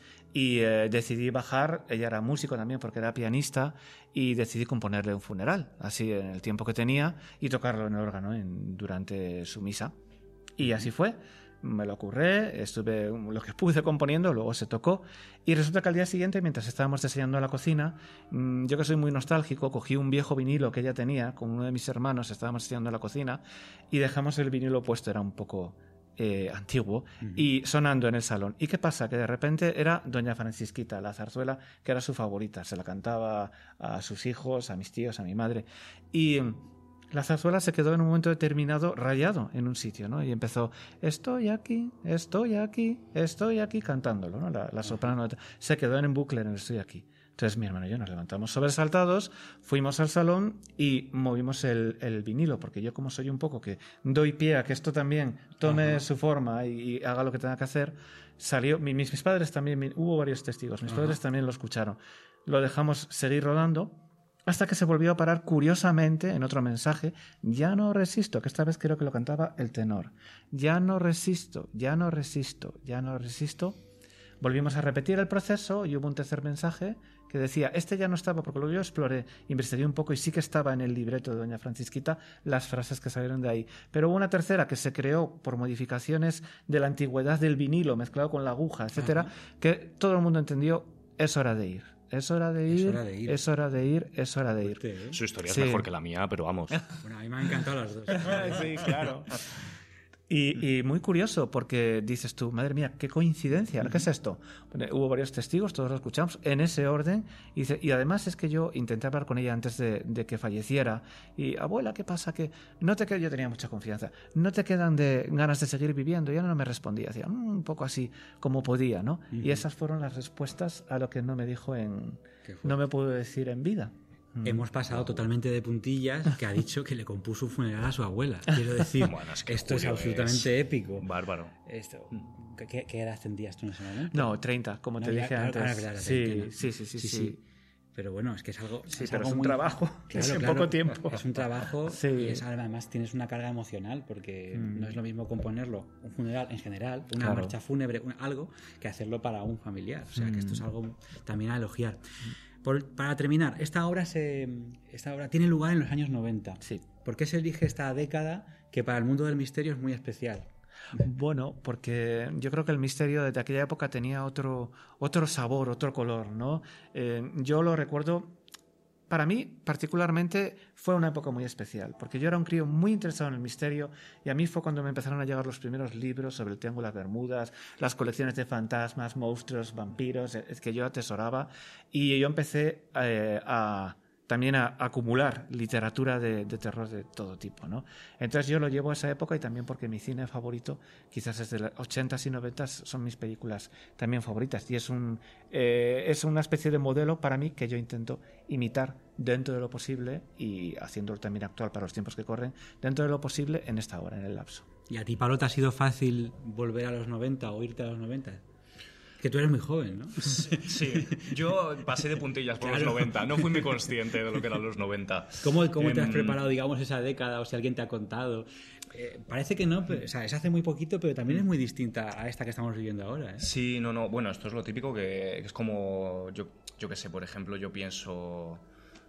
y eh, decidí bajar. Ella era músico también porque era pianista, y decidí componerle un funeral, así en el tiempo que tenía, y tocarlo en el órgano en, durante su misa. Y así fue. Me lo ocurré, estuve lo que pude componiendo, luego se tocó, y resulta que al día siguiente, mientras estábamos diseñando la cocina, yo que soy muy nostálgico, cogí un viejo vinilo que ella tenía con uno de mis hermanos, estábamos diseñando la cocina, y dejamos el vinilo puesto, era un poco eh, antiguo, uh-huh. y sonando en el salón. ¿Y qué pasa? Que de repente era Doña Francisquita, la zarzuela, que era su favorita, se la cantaba a sus hijos, a mis tíos, a mi madre, y la zarzuela se quedó en un momento determinado rayado en un sitio, ¿no? Y empezó, estoy aquí, estoy aquí, estoy aquí, cantándolo, ¿no? La, la soprano se quedó en bucle en el estoy aquí. Entonces mi hermano y yo nos levantamos sobresaltados, fuimos al salón y movimos el, el vinilo, porque yo, como soy un poco que doy pie a que esto también tome Ajá. su forma y, y haga lo que tenga que hacer, salió, mis, mis padres también, mi, hubo varios testigos, mis Ajá. padres también lo escucharon. Lo dejamos seguir rodando, hasta que se volvió a parar curiosamente en otro mensaje, ya no resisto, que esta vez creo que lo cantaba el tenor. Ya no resisto, ya no resisto, ya no resisto. Volvimos a repetir el proceso y hubo un tercer mensaje que decía, este ya no estaba, porque luego yo exploré, investigué un poco y sí que estaba en el libreto de Doña Francisquita las frases que salieron de ahí. Pero hubo una tercera que se creó por modificaciones de la antigüedad del vinilo mezclado con la aguja, etcétera, uh-huh. que todo el mundo entendió, es hora de ir. Es hora de ir, es hora de ir, es hora de ir, es hora de ir. ¿eh? Su historia sí. es mejor que la mía, pero vamos. Bueno, a mí me han encantado las dos. Sí, claro. Y, y muy curioso, porque dices tú, madre mía, qué coincidencia, ¿qué es esto? Bueno, hubo varios testigos, todos lo escuchamos en ese orden, y, dice, y además es que yo intenté hablar con ella antes de, de que falleciera, y abuela, ¿qué pasa? Que no te quedan, yo tenía mucha confianza, no te quedan de ganas de seguir viviendo, ya no me respondía, decía, mmm, un poco así como podía, ¿no? Uh-huh. Y esas fueron las respuestas a lo que no me dijo en, no me pudo decir en vida. Hemos pasado totalmente de puntillas, que ha dicho que le compuso un funeral a su abuela. Quiero decir, bueno, es que esto Julio es absolutamente es épico. Bárbaro. Esto, ¿qué, ¿Qué edad tendrías tú en ese momento? No, treinta, como no, te dije antes. Claro, claro, sí, sí, sí, sí, sí, sí. Pero bueno, es que es algo... Sí, es pero algo es un muy... trabajo, claro, es en claro, poco tiempo. Es un trabajo sí. y es, además tienes una carga emocional, porque mm. no es lo mismo componerlo, un funeral en general, una claro. marcha fúnebre, un, algo, que hacerlo para un familiar. O sea, mm. que esto es algo también a elogiar. Mm. Por, para terminar, esta obra, se, esta obra tiene lugar en los años noventa. Sí. ¿Por qué se elige esta década que para el mundo del misterio es muy especial? Bueno, porque yo creo que el misterio desde aquella época tenía otro, otro sabor, otro color, ¿no? Eh, yo lo recuerdo... Para mí, particularmente, fue una época muy especial, porque yo era un crío muy interesado en el misterio y a mí fue cuando me empezaron a llegar los primeros libros sobre el Triángulo de las Bermudas, las colecciones de fantasmas, monstruos, vampiros, es que yo atesoraba, y yo empecé eh, a... también a, a acumular literatura de, de terror de todo tipo, ¿no? Entonces yo lo llevo a esa época, y también porque mi cine favorito, quizás desde los ochentas y noventas, son mis películas también favoritas, y es, un, eh, es una especie de modelo para mí que yo intento imitar dentro de lo posible, y haciéndolo también actual para los tiempos que corren, dentro de lo posible en esta hora, en el lapso. ¿Y a ti, Pablo, te ha sido fácil volver a los noventa o irte a los noventa? Que tú eres muy joven, ¿no? Sí, yo pasé de puntillas por claro. los noventa, no fui muy consciente de lo que eran los noventa. ¿Cómo, cómo te has preparado, digamos, esa década, o si alguien te ha contado? Eh, parece que no, pero, o sea, es hace muy poquito, pero también es muy distinta a esta que estamos viviendo ahora, ¿eh? Sí, no, no, bueno, esto es lo típico que, que es como, yo, yo qué sé, por ejemplo, yo pienso...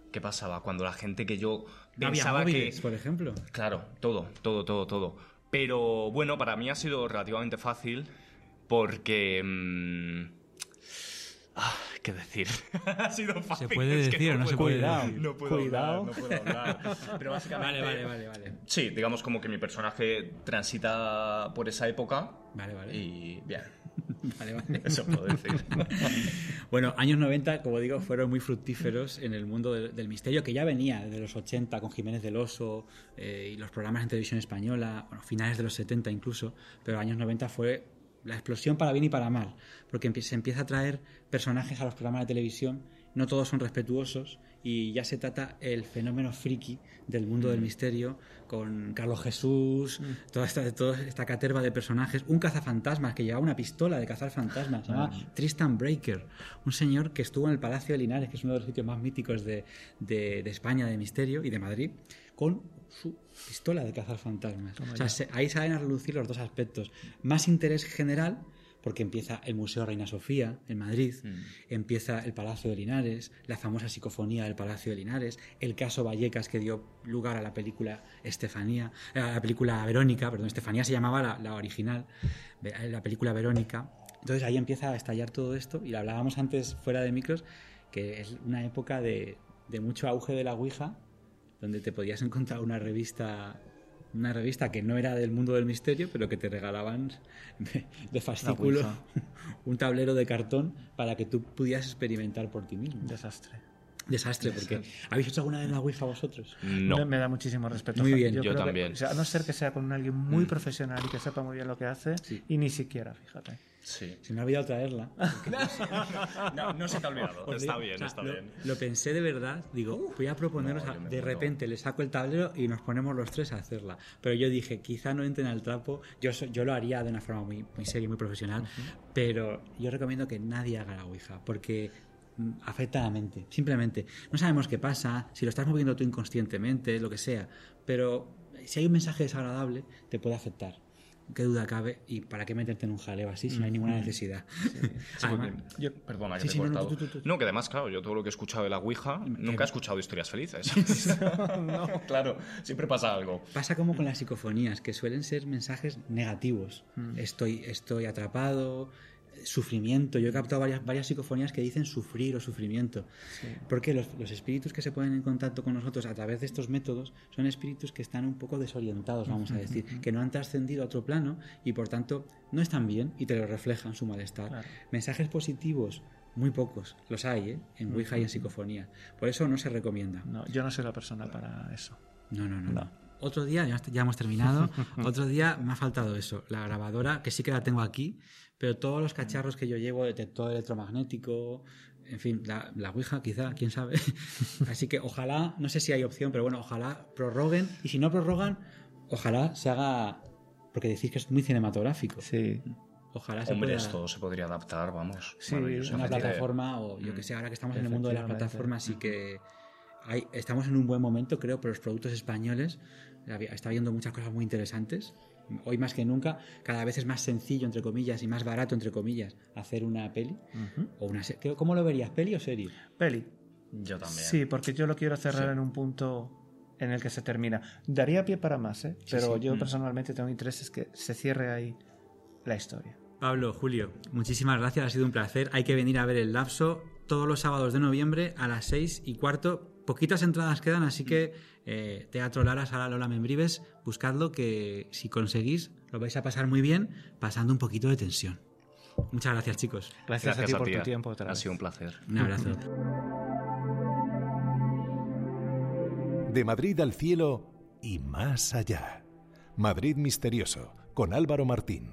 ¿qué pasaba? Cuando la gente que yo No había pensaba móviles, que... por ejemplo. Claro, todo, todo, todo, todo. Pero bueno, para mí ha sido relativamente fácil porque... Mmm... Ah, ¿qué decir? Ha sido fácil. ¿Se puede es que decir o no se puede Cuidado. decir? No puedo Cuidado. hablar, no puedo hablar. Pero básicamente... Vale, vale, vale, vale. Sí, digamos como que mi personaje transita por esa época. Vale, vale. Y bien, Vale, vale. eso puedo decir. Bueno, años noventa, como digo, fueron muy fructíferos en el mundo del, del misterio, que ya venía desde los ochenta con Jiménez del Oso eh, y los programas en televisión española, bueno, finales de los setenta incluso, pero años noventa fue la explosión para bien y para mal, porque se empieza a traer personajes a los programas de televisión, no todos son respetuosos, y ya se trata el fenómeno friki del mundo del misterio, con Carlos Jesús, mm. toda, esta, toda esta caterva de personajes, un cazafantasmas que llevaba una pistola de cazar fantasmas, se llama mm. Tristan Breaker, un señor que estuvo en el Palacio de Linares, que es uno de los sitios más míticos de, de, de España, de misterio, y de Madrid, con su pistola de cazar fantasmas. Toma o sea, se, ahí salen a relucir los dos aspectos. Más interés general, porque empieza el Museo Reina Sofía en Madrid, mm. empieza el Palacio de Linares, la famosa psicofonía del Palacio de Linares, el caso Vallecas que dio lugar a la película Estefanía, a la película Verónica, perdón, Estefanía se llamaba la, la original, la película Verónica. Entonces ahí empieza a estallar todo esto, y lo hablábamos antes fuera de micros, que es una época de, de mucho auge de la Ouija, donde te podías encontrar una revista una revista que no era del mundo del misterio, pero que te regalaban de, de fascículo un tablero de cartón para que tú pudieras experimentar por ti mismo. Desastre. Desastre, porque ¿habéis hecho alguna vez la Ouija vosotros? No. Me, me da muchísimo respeto. Muy bien. Yo, yo creo también. Que, o sea, a no ser que sea con alguien muy mm. profesional y que sepa muy bien lo que hace, sí. y ni siquiera, fíjate. Sí. Se me ha olvidado traerla. no, no se te ha olvidado. Os está digo, bien, o sea, está lo, bien. Lo pensé de verdad. Digo, uh, voy a proponeros, no, a, de muero. repente le saco el tablero y nos ponemos los tres a hacerla. Pero yo dije, quizá no entren al trapo. Yo, yo lo haría de una forma muy, muy seria y muy profesional. Uh-huh. Pero yo recomiendo que nadie haga la Ouija, porque afecta a la mente. Simplemente, no sabemos qué pasa, si lo estás moviendo tú inconscientemente, lo que sea. Pero si hay un mensaje desagradable, te puede afectar. Qué duda cabe, y para qué meterte en un jaleo así si no hay ninguna necesidad. Sí, sí, además, yo, perdona que sí, te he sí, cortado. No, tú, tú, tú. no, que además, claro, yo todo lo que he escuchado de la Ouija, nunca he escuchado historias felices. no, claro, siempre pasa algo. Pasa como con las psicofonías, que suelen ser mensajes negativos. Mm. Estoy, estoy atrapado, sufrimiento. Yo he captado varias, varias psicofonías que dicen sufrir o sufrimiento. Sí. Porque los, los espíritus que se ponen en contacto con nosotros a través de estos métodos son espíritus que están un poco desorientados, vamos a decir, que no han trascendido a otro plano y por tanto no están bien y te lo reflejan su malestar. Claro. Mensajes positivos, muy pocos, los hay, ¿eh? En Ouija uh-huh. y en psicofonía. Por eso no se recomienda. No, yo no soy la persona para eso. No, no, no. no. no. Otro día, ya, ya hemos terminado, otro día me ha faltado eso, la grabadora, que sí que la tengo aquí, pero todos los cacharros que yo llevo, detector electromagnético, en fin, la, la Ouija quizá, quién sabe. Así que ojalá, no sé si hay opción, pero bueno, ojalá prorroguen, y si no prorrogan, ojalá se haga, porque decís que es muy cinematográfico. Sí. Ojalá se Hombre, pueda... esto se podría adaptar, vamos. Sí, una plataforma, o yo que sé, ahora que estamos en el mundo de las plataformas, sí que... Hay, estamos en un buen momento, creo, por los productos españoles. Está habiendo muchas cosas muy interesantes. Hoy más que nunca, cada vez es más sencillo, entre comillas, y más barato, entre comillas, hacer una peli. Uh-huh. O una serie. ¿Cómo lo verías? ¿Peli o serie? Peli. Yo también. Sí, porque yo lo quiero cerrar sí. en un punto en el que se termina. Daría pie para más, ¿eh? Sí, pero sí. yo mm. personalmente tengo interés en que se cierre ahí la historia. Pablo, Julio, muchísimas gracias, ha sido un placer. Hay que venir a ver El Lapso todos los sábados de noviembre a las seis y cuarto. Poquitas entradas quedan, así que eh, Teatro Lara, Sala Lola Membrives, buscadlo, que si conseguís lo vais a pasar muy bien, pasando un poquito de tensión. Muchas gracias, chicos. Gracias, gracias a ti a por ti. tu tiempo. Ha sido un placer. Un abrazo. De Madrid al cielo y más allá. Madrid Misterioso, con Álvaro Martín.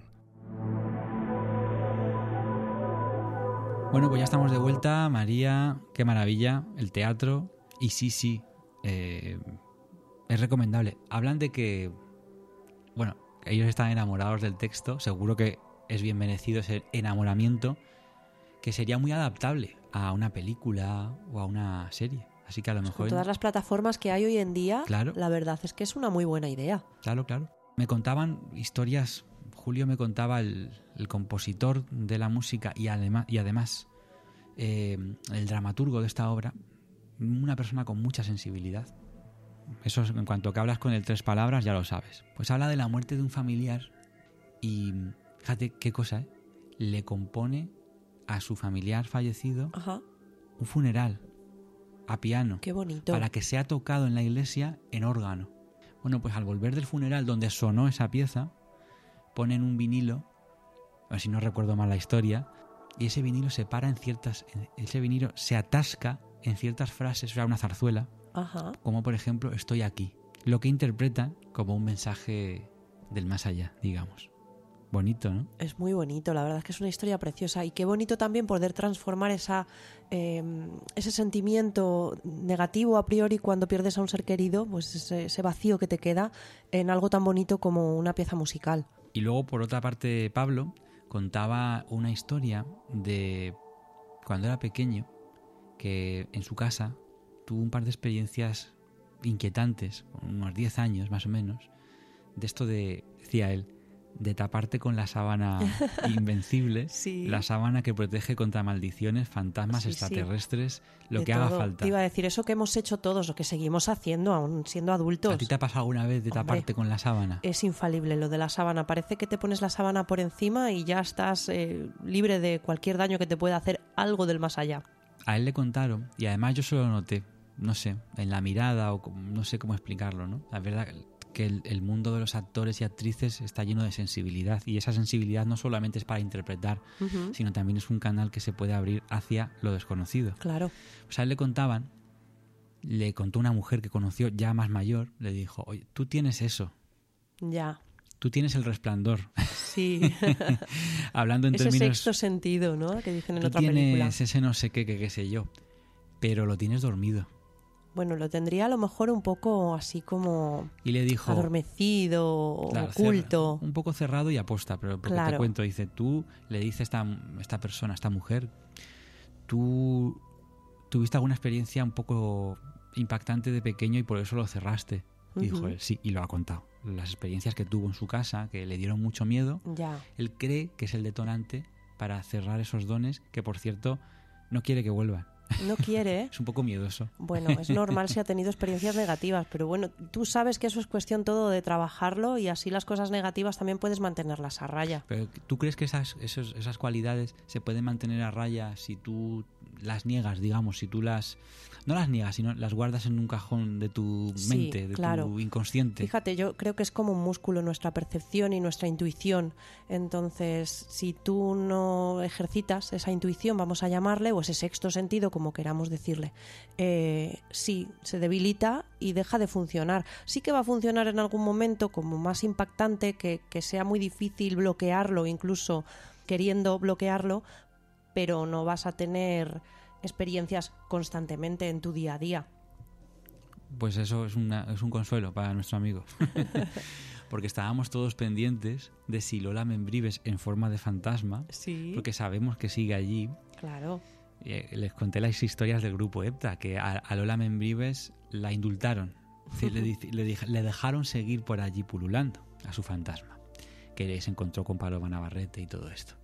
Bueno, pues ya estamos de vuelta. María, qué maravilla, el teatro. Y sí, sí, eh, es recomendable. Hablan de que, bueno, ellos están enamorados del texto. Seguro que es bien merecido ese enamoramiento, que sería muy adaptable a una película o a una serie. Así que a lo mejor... Con todas las plataformas que hay hoy en día, claro, la verdad es que es una muy buena idea. Claro, claro. Me contaban historias... Julio me contaba, el, el compositor de la música y, adema, y además eh, el dramaturgo de esta obra, una persona con mucha sensibilidad. Eso es, en cuanto que hablas con él tres palabras ya lo sabes. Pues habla de la muerte de un familiar y fíjate qué cosa, ¿eh? Le compone a su familiar fallecido Ajá. un funeral a piano. Qué bonito. Para que sea tocado en la iglesia en órgano. Bueno, pues al volver del funeral donde sonó esa pieza, ponen un vinilo, a ver si no recuerdo mal la historia, y ese vinilo se para en ciertas, ese vinilo se atasca en ciertas frases, o sea, una zarzuela, Ajá. como por ejemplo, estoy aquí, lo que interpreta como un mensaje del más allá, digamos. Bonito, ¿no? Es muy bonito, la verdad es que es una historia preciosa y qué bonito también poder transformar esa, eh, ese sentimiento negativo a priori cuando pierdes a un ser querido, pues ese, ese vacío que te queda, en algo tan bonito como una pieza musical. Y luego, por otra parte, Pablo contaba una historia de cuando era pequeño, que en su casa tuvo un par de experiencias inquietantes, unos diez años más o menos, de esto de, decía él, de taparte con la sábana invencible, Sí. la sábana que protege contra maldiciones, fantasmas, Sí, sí. extraterrestres, lo De que haga todo. falta. Te iba a decir eso que hemos hecho todos, lo que seguimos haciendo aún siendo adultos. ¿A ti te ha pasado alguna vez de Hombre. taparte con la sábana? Es infalible lo de la sábana. Parece que te pones la sábana por encima y ya estás eh, libre de cualquier daño que te pueda hacer algo del más allá. A él le contaron, y además yo se lo noté, no sé, en la mirada o como- no sé cómo explicarlo, ¿no? La verdad que el, el mundo de los actores y actrices está lleno de sensibilidad, y esa sensibilidad no solamente es para interpretar, Ujú. sino también es un canal que se puede abrir hacia lo desconocido. Claro. Pues a él le contaban, le contó una mujer que conoció ya más mayor, le dijo, oye, tú tienes eso, Ya. tú tienes el resplandor. Sí. Hablando en Ese términos... sexto sentido, ¿no? Que dicen en tú otra tienes película. ese no sé qué, qué, qué sé yo, pero lo tienes dormido. Bueno, lo tendría a lo mejor un poco así como Y le dijo... adormecido o Claro, oculto. cer- un poco cerrado y aposta, pero porque te Claro. cuento, dice, tú le dice a esta, esta persona, a esta mujer, tú tuviste alguna experiencia un poco impactante de pequeño y por eso lo cerraste. Y dijo Ujú. él, sí, y lo ha contado. Las experiencias que tuvo en su casa, que le dieron mucho miedo, Ya. él cree que es el detonante para cerrar esos dones, que por cierto, no quiere que vuelvan. No quiere, ¿eh? Es un poco miedoso. Bueno, es normal si ha tenido experiencias negativas, pero bueno, tú sabes que eso es cuestión todo de trabajarlo y así las cosas negativas también puedes mantenerlas a raya. Pero ¿tú crees que esas, esos- esas cualidades se pueden mantener a raya si tú las niegas, digamos, si tú las... No las niegas, sino las guardas en un cajón de tu Sí, mente, de claro. tu inconsciente? Fíjate, yo creo que es como un músculo nuestra percepción y nuestra intuición. Entonces, si tú no ejercitas esa intuición, vamos a llamarle, o ese sexto sentido, como queramos decirle, eh, sí, se debilita y deja de funcionar. Sí que va a funcionar en algún momento como más impactante, que, que sea muy difícil bloquearlo, incluso queriendo bloquearlo, pero no vas a tener experiencias constantemente en tu día a día. Pues eso es, una, es un consuelo para nuestro amigo. Porque estábamos todos pendientes de si Lola Membrives en forma de fantasma, Sí, porque sabemos que sigue allí. claro. Eh, les conté las historias del grupo EPTA, que a, a Lola Membrives la indultaron. Es decir, le, dice- le, dij- le dejaron seguir por allí pululando a su fantasma, que se encontró con Paloma Navarrete y todo esto.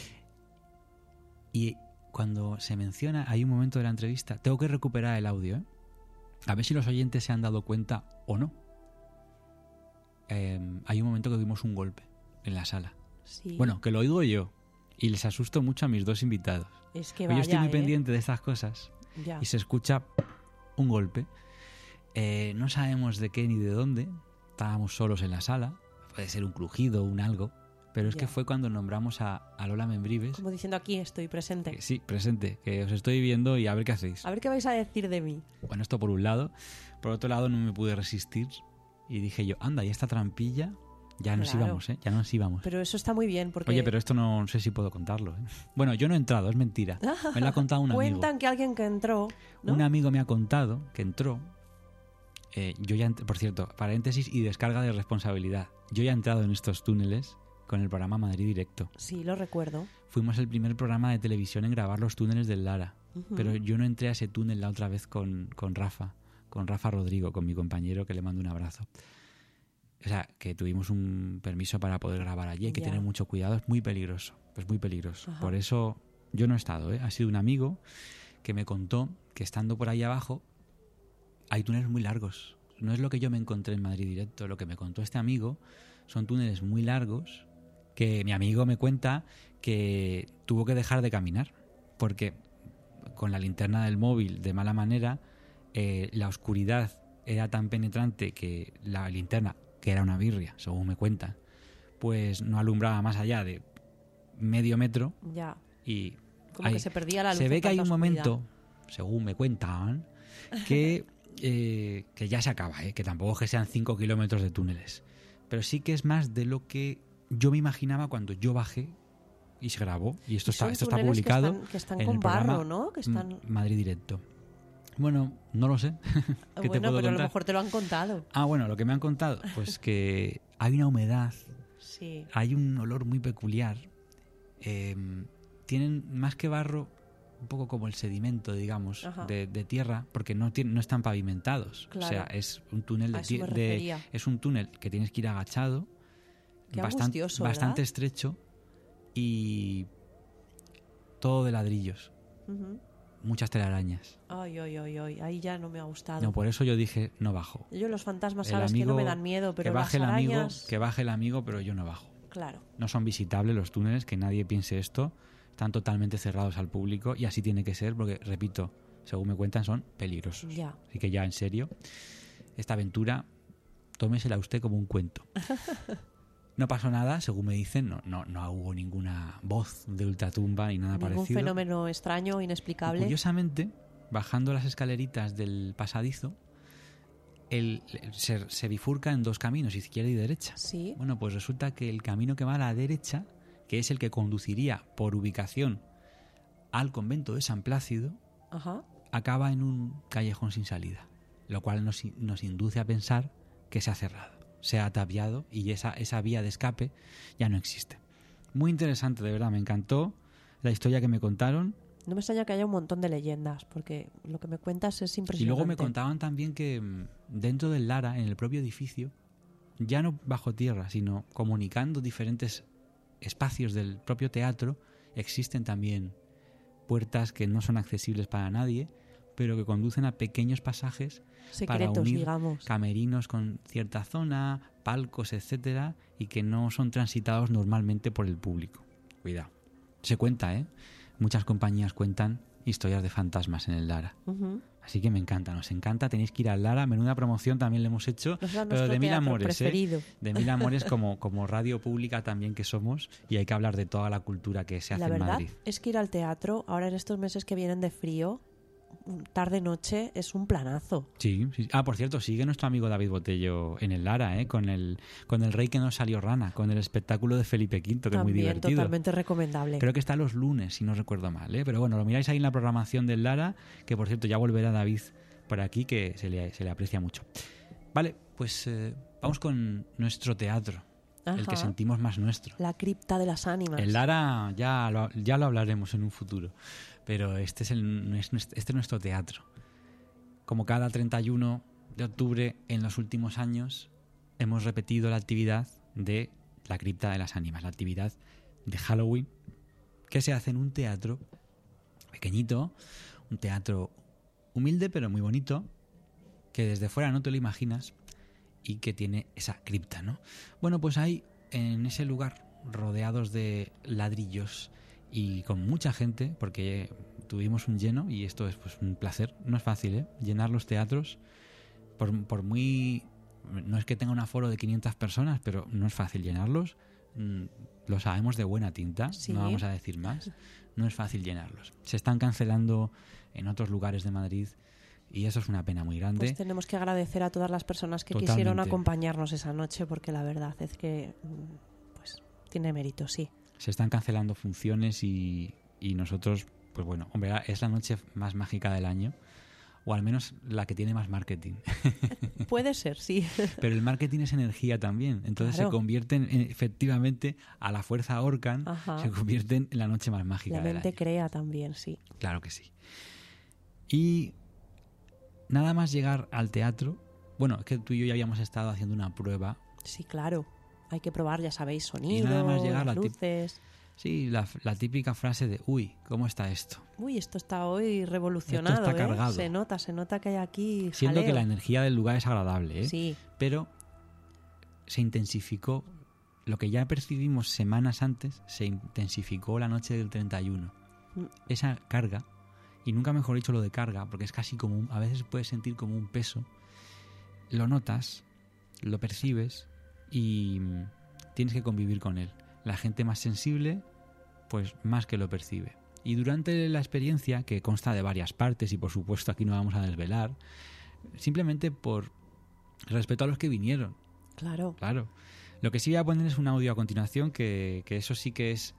Y cuando se menciona, hay un momento de la entrevista, tengo que recuperar el audio, ¿eh? A ver si los oyentes se han dado cuenta o no. Eh, hay un momento que vimos un golpe en la sala. Sí. Bueno, que lo oigo yo y les asusto mucho a mis dos invitados. es que Yo vaya, estoy muy ¿eh? pendiente de estas cosas Ya. y se escucha un golpe. Eh, no sabemos de qué ni de dónde. Estábamos solos en la sala. Puede ser un crujido, un algo. Pero es Ya. que fue cuando nombramos a, a Lola Membrives. Como diciendo aquí estoy presente. Que sí, presente, que os estoy viendo y a ver qué hacéis. A ver qué vais a decir de mí. Bueno, esto por un lado. Por otro lado, no me pude resistir y dije yo, anda, y esta trampilla, ya nos Claro. íbamos, ¿eh? Ya nos íbamos. Pero eso está muy bien porque Oye, pero esto no sé si puedo contarlo, ¿eh? Bueno, yo no he entrado, es mentira. Me lo ha contado un amigo. cuentan que alguien que entró, ¿no? Un amigo me ha contado que entró. eh, yo ya, ent- por cierto, paréntesis y descarga de responsabilidad. Yo ya he entrado en estos túneles con el programa Madrid Directo. Sí, lo recuerdo. Fuimos el primer programa de televisión en grabar los túneles del Lara. Ujú. Pero yo no entré a ese túnel la otra vez con, con Rafa, con Rafa Rodrigo, con mi compañero, que le mando un abrazo. O sea, que tuvimos un permiso para poder grabar allí. Hay que Ya. tener mucho cuidado, es muy peligroso. Es muy peligroso. Ajá. Por eso yo no he estado, ¿eh? Ha sido un amigo que me contó que estando por ahí abajo hay túneles muy largos. No es lo que yo me encontré en Madrid Directo. Lo que me contó este amigo son túneles muy largos que mi amigo me cuenta que tuvo que dejar de caminar porque con la linterna del móvil de mala manera eh, la oscuridad era tan penetrante que la linterna, que era una birria, según me cuentan, pues no alumbraba más allá de medio metro. Ya. Y como hay, que se perdía la luz. Se ve en que hay tanta un oscuridad. momento, según me cuentan, que, eh, que ya se acaba, ¿eh? Que tampoco es que sean cinco kilómetros de túneles. Pero sí que es más de lo que yo me imaginaba cuando yo bajé y se grabó. Y esto, Y está, son esto está túneles publicado que están, que están en con el programa barro, ¿no? Que están... M- Madrid Directo. Bueno, no lo sé. ¿Qué Bueno, te puedo pero a lo contar? mejor te lo han contado. Ah, bueno, lo que me han contado, pues que hay una humedad, Sí. hay un olor muy peculiar. Eh, tienen más que barro, un poco como el sedimento, digamos, de, de tierra, porque no, tienen, no están pavimentados. Claro. O sea, es un túnel de, A eso me tie- de refería. es un túnel que tienes que ir agachado, Qué bastan- angustioso, bastante ¿verdad? estrecho y todo de ladrillos, Ujú. muchas telarañas. Ay, ay, ay, ay. Ahí ya no me ha gustado. No, por eso yo dije no bajo. Yo los fantasmas El sabes que no amigo- me dan miedo, pero que baje las el amigo, arañas... que baje el amigo, pero yo no bajo. Claro. No son visitables los túneles, que nadie piense esto. Están totalmente cerrados al público y así tiene que ser porque, repito, según me cuentan, son peligrosos. Ya. Así que ya, en serio, esta aventura, tómesela usted como un cuento. No pasó nada, según me dicen, no, no, no hubo ninguna voz de ultratumba ni nada Ningún parecido. fenómeno extraño, Y inexplicable. curiosamente, bajando las escaleritas del pasadizo, el, se, se bifurca en dos caminos, izquierda y derecha. Sí. Bueno, pues resulta que el camino que va a la derecha, que es el que conduciría por ubicación al convento de San Plácido, Ajá. acaba en un callejón sin salida, lo cual nos, nos induce a pensar que se ha cerrado, se ha ataviado y esa, esa vía de escape ya no existe. Muy interesante, de verdad, me encantó la historia que me contaron. No me extraña que haya un montón de leyendas, porque lo que me cuentas es Y impresionante. luego me contaban también que mm, dentro del Lara, en el propio edificio, ya no bajo tierra, sino comunicando diferentes espacios del propio teatro, existen también puertas que no son accesibles para nadie, pero que conducen a pequeños pasajes para Secretos, unir digamos. camerinos con cierta zona, palcos, etcétera, y que no son transitados normalmente por el público. Cuidado. Se cuenta, ¿eh? Muchas compañías cuentan historias de fantasmas en el Lara. Ujú. Así que me encanta, nos encanta. Tenéis que ir al Lara. Menuda promoción también le hemos hecho. Nos Pero da nuestro de mil teatro amores, ¿eh? preferido. De mil amores como, como radio pública también que somos. Y hay que hablar de toda la cultura que se hace La en verdad Madrid. es que ir al teatro, ahora en estos meses que vienen de frío, tarde-noche, es un planazo. Sí, sí. Ah, por cierto, sigue nuestro amigo David Botello en el Lara, ¿eh? Con el, con el Rey que no salió rana, con el espectáculo de Felipe Quinto, que es muy También divertido. totalmente recomendable. Creo que está los lunes, si no recuerdo mal, ¿eh? Pero bueno, lo miráis ahí en la programación del Lara, que por cierto ya volverá David por aquí, que se le, se le aprecia mucho. Vale, pues eh, vamos con nuestro teatro, el Ajá. que sentimos más nuestro. La cripta de las ánimas. El Lara ya lo, ya lo hablaremos en un futuro, pero este es, el, este es nuestro teatro. Como cada treinta y uno de octubre en los últimos años, hemos repetido la actividad de la cripta de las ánimas, la actividad de Halloween, que se hace en un teatro pequeñito, un teatro humilde pero muy bonito, que desde fuera no te lo imaginas y que tiene esa cripta, ¿no? Bueno, pues ahí, en ese lugar, rodeados de ladrillos y con mucha gente, porque tuvimos un lleno y esto es pues un placer. No es fácil, ¿eh? Llenar los teatros, por, por muy... No es que tenga un aforo de quinientas personas, pero no es fácil llenarlos. Mm, Lo sabemos de buena tinta, Sí. no vamos a decir más. No es fácil llenarlos. Se están cancelando en otros lugares de Madrid y eso es una pena muy grande. Pues tenemos que agradecer a todas las personas que Totalmente. quisieron acompañarnos esa noche, porque la verdad es que mm, pues tiene mérito, sí. Se están cancelando funciones y, y nosotros, pues bueno, hombre, es la noche más mágica del año, o al menos la que tiene más marketing. Puede ser, sí. Pero el marketing es energía también, entonces Claro. se convierten en, efectivamente, a la fuerza ahorcan, Ajá. se convierten en la noche más mágica La del mente año. crea también, sí. Claro que sí. Y nada más llegar al teatro, bueno, es que tú y yo ya habíamos estado haciendo una prueba. Sí, claro. Hay que probar, ya sabéis, Y sonido, nada más llegar las la tip- luces. Sí, la, la típica frase de, uy, ¿cómo está esto? Uy, esto está hoy revolucionado, esto está ¿eh? cargado. Se nota, se nota que hay aquí Siendo jaleo. que la energía del lugar es agradable, ¿eh? Sí. Pero se intensificó, lo que ya percibimos semanas antes, se intensificó la noche del treinta y uno. Mm. Esa carga, y nunca mejor dicho lo de carga, porque es casi como, un, a veces puedes sentir como un peso, lo notas, lo percibes y tienes que convivir con él. La gente más sensible, pues más que lo percibe. Y durante la experiencia, que consta de varias partes y por supuesto aquí no vamos a desvelar, simplemente por respeto a los que vinieron. Claro. Claro. Lo que sí voy a poner es un audio a continuación, que, que eso sí que es...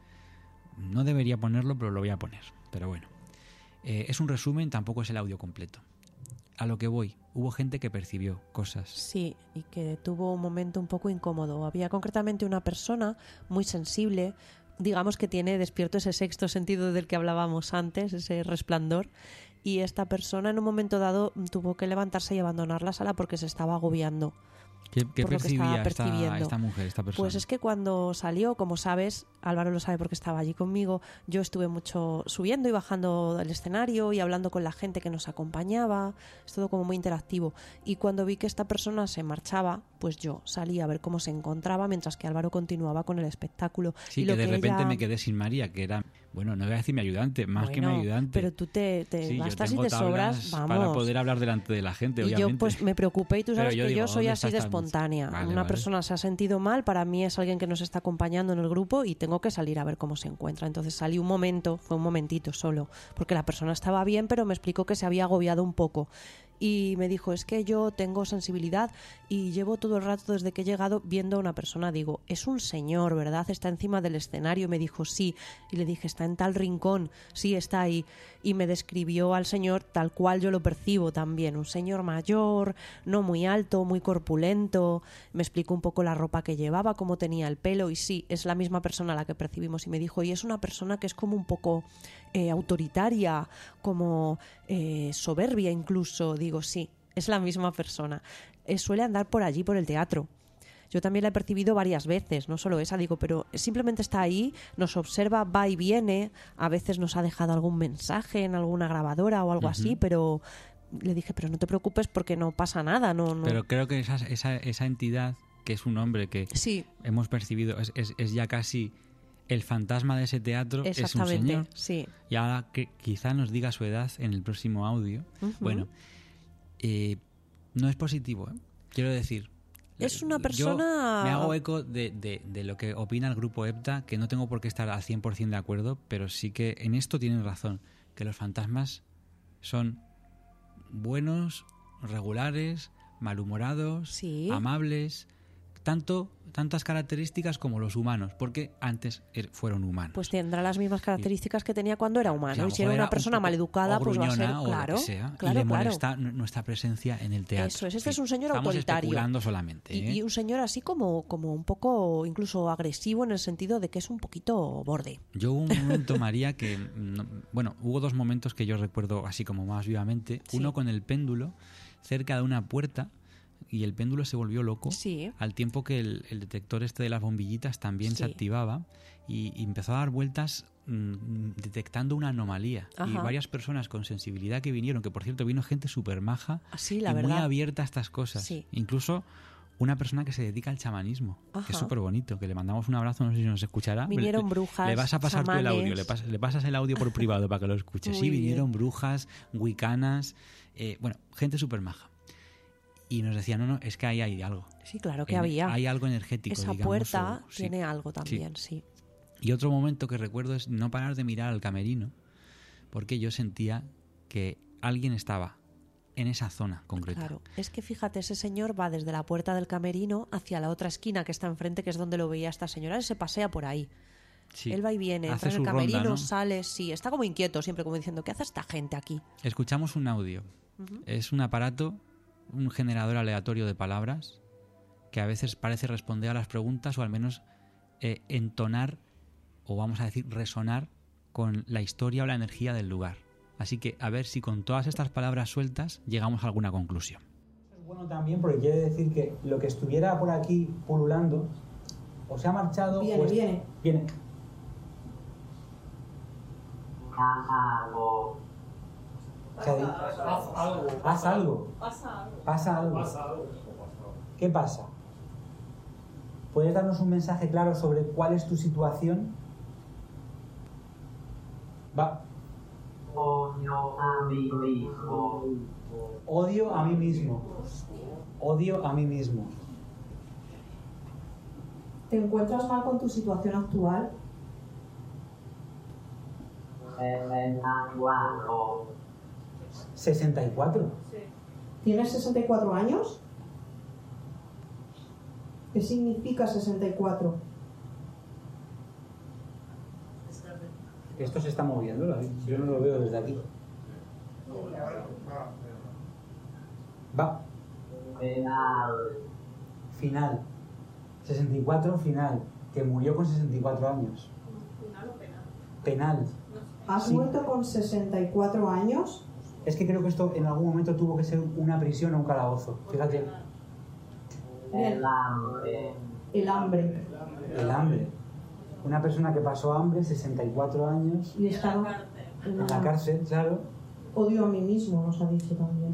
No debería ponerlo, pero lo voy a poner. Pero bueno. Eh, es un resumen, tampoco es el audio completo. A lo que voy, hubo gente que percibió cosas. Sí, y que tuvo un momento un poco incómodo. Había concretamente una persona muy sensible, digamos que tiene despierto ese sexto sentido del que hablábamos antes, ese resplandor, y esta persona en un momento dado tuvo que levantarse y abandonar la sala porque se estaba agobiando. ¿Qué, qué por lo que estaba percibía esta, percibiendo. esta mujer, esta persona? Pues es que cuando salió, como sabes, Álvaro lo sabe porque estaba allí conmigo, yo estuve mucho subiendo y bajando del escenario y hablando con la gente que nos acompañaba, es todo como muy interactivo. Y cuando vi que esta persona se marchaba, pues yo salí a ver cómo se encontraba mientras que Álvaro continuaba con el espectáculo. Sí, y que lo de que repente ella... me quedé sin María, que era, bueno, no voy a decir mi ayudante, más bueno, que mi ayudante. Pero tú te, te sí, gastas yo y tengo te sobras, tablas vamos. para poder hablar delante de la gente, y obviamente. yo pues me preocupé y tú sabes Pero yo que digo, yo soy ¿dónde así está de esta espontánea. muchacha? Vale, Una vale. persona se ha sentido mal, para mí es alguien que nos está acompañando en el grupo y tengo que salir a ver cómo se encuentra. Entonces salí un momento, fue un momentito solo, porque la persona estaba bien, pero me explicó que se había agobiado un poco. Y me dijo, es que yo tengo sensibilidad y llevo todo el rato desde que he llegado viendo a una persona. Digo, es un señor, ¿verdad? Está encima del escenario. Y me dijo, sí. Y le dije, está en tal rincón. Sí, está ahí. Y me describió al señor tal cual yo lo percibo también. Un señor mayor, no muy alto, muy corpulento. Me explicó un poco la ropa que llevaba, cómo tenía el pelo. Y sí, es la misma persona a la que percibimos. Y me dijo, y es una persona que es como un poco eh, autoritaria, como eh, soberbia incluso. Digo, sí, es la misma persona. Eh, suele andar por allí, por el teatro. Yo también la he percibido varias veces, no solo esa, digo, pero simplemente está ahí, nos observa, va y viene, a veces nos ha dejado algún mensaje en alguna grabadora o algo uh-huh. así, pero le dije, pero no te preocupes porque no pasa nada. No, no. Pero creo que esa, esa, esa entidad, que es un hombre que sí. hemos percibido, es, es, es ya casi el fantasma de ese teatro, es un señor. Sí. Y ahora que quizá nos diga su edad en el próximo audio. Uh-huh. Bueno, eh, no es positivo, ¿eh? Quiero decir, es una persona... Yo me hago eco de, de, de lo que opina el grupo EPTA, que no tengo por qué estar al cien por ciento de acuerdo, pero sí que en esto tienen razón, que los fantasmas son buenos, regulares, malhumorados, sí. amables, tanto tantas características como los humanos, porque antes er, fueron humanos. Pues tendrá las mismas características que tenía cuando era humano. O sea, y si era una persona un maleducada, pues va a ser, o claro, lo que sea, claro, y le claro. molesta nuestra presencia en el teatro. Eso es, este sí, es un señor estamos autoritario. especulando solamente. ¿eh? Y, y un señor así como, como un poco incluso agresivo en el sentido de que es un poquito borde. Yo hubo un momento, María, que, no, bueno, hubo dos momentos que yo recuerdo así como más vivamente. Sí. Uno con el péndulo cerca de una puerta, y el péndulo se volvió loco sí. al tiempo que el, el detector este de las bombillitas también sí. se activaba y, y empezó a dar vueltas mmm, detectando una anomalía. Ajá. Y varias personas con sensibilidad que vinieron, que por cierto vino gente súper maja sí, la y verdad. muy abierta a estas cosas. Sí. Incluso una persona que se dedica al chamanismo, Ajá. que es súper bonito, que le mandamos un abrazo, no sé si nos escuchará. Vinieron le, brujas, le vas a pasar chamanes. tú el audio, le, pas, le pasas el audio por privado para que lo escuches. Muy Sí, vinieron bien. brujas, wicanas, eh, bueno, gente súper maja. Y nos decían, no, no, es que ahí hay algo. Sí, claro que en, había. Hay algo energético, Esa digamos, puerta o, tiene sí, algo también, sí. sí. Y otro momento que recuerdo es no parar de mirar al camerino, porque yo sentía que alguien estaba en esa zona concreta. Claro, es que fíjate, ese señor va desde la puerta del camerino hacia la otra esquina que está enfrente, que es donde lo veía esta señora. Él se pasea por ahí. Sí. Él va y viene, Hace entra en el su camerino, ronda, ¿no? sale, sí, está como inquieto, siempre como diciendo, ¿qué hace esta gente aquí? Escuchamos un audio. Uh-huh. Es un aparato, un generador aleatorio de palabras que a veces parece responder a las preguntas o al menos eh, entonar o vamos a decir resonar con la historia o la energía del lugar. Así que a ver si con todas estas palabras sueltas llegamos a alguna conclusión. Es bueno también porque quiere decir que lo que estuviera por aquí pululando o se ha marchado viene, o es... viene. viene. ¿Qué ha dicho? Haz algo. Haz algo. Pasa algo. Pasa algo. Pasa algo. ¿Qué pasa? ¿Puedes darnos un mensaje claro sobre cuál es tu situación? Va. Odio a mí mismo. Odio a mí mismo. Odio a mí mismo. ¿Te encuentras mal con tu situación actual? sesenta y cuatro. ¿Tienes sesenta y cuatro años? ¿Qué significa sesenta y cuatro? Esto se está moviendo, David. Yo no lo veo desde aquí. Va. Penal. Final. sesenta y cuatro, final. Que murió con sesenta y cuatro años. ¿Penal o penal? Penal. ¿Has Sí. muerto con sesenta y cuatro años? Es que creo que esto en algún momento tuvo que ser una prisión o un calabozo. Fíjate. Bien. El hambre. El hambre. El hambre. Una persona que pasó hambre, sesenta y cuatro años, Y estaba en en la cárcel, claro. Odio a mí mismo, nos ha dicho también.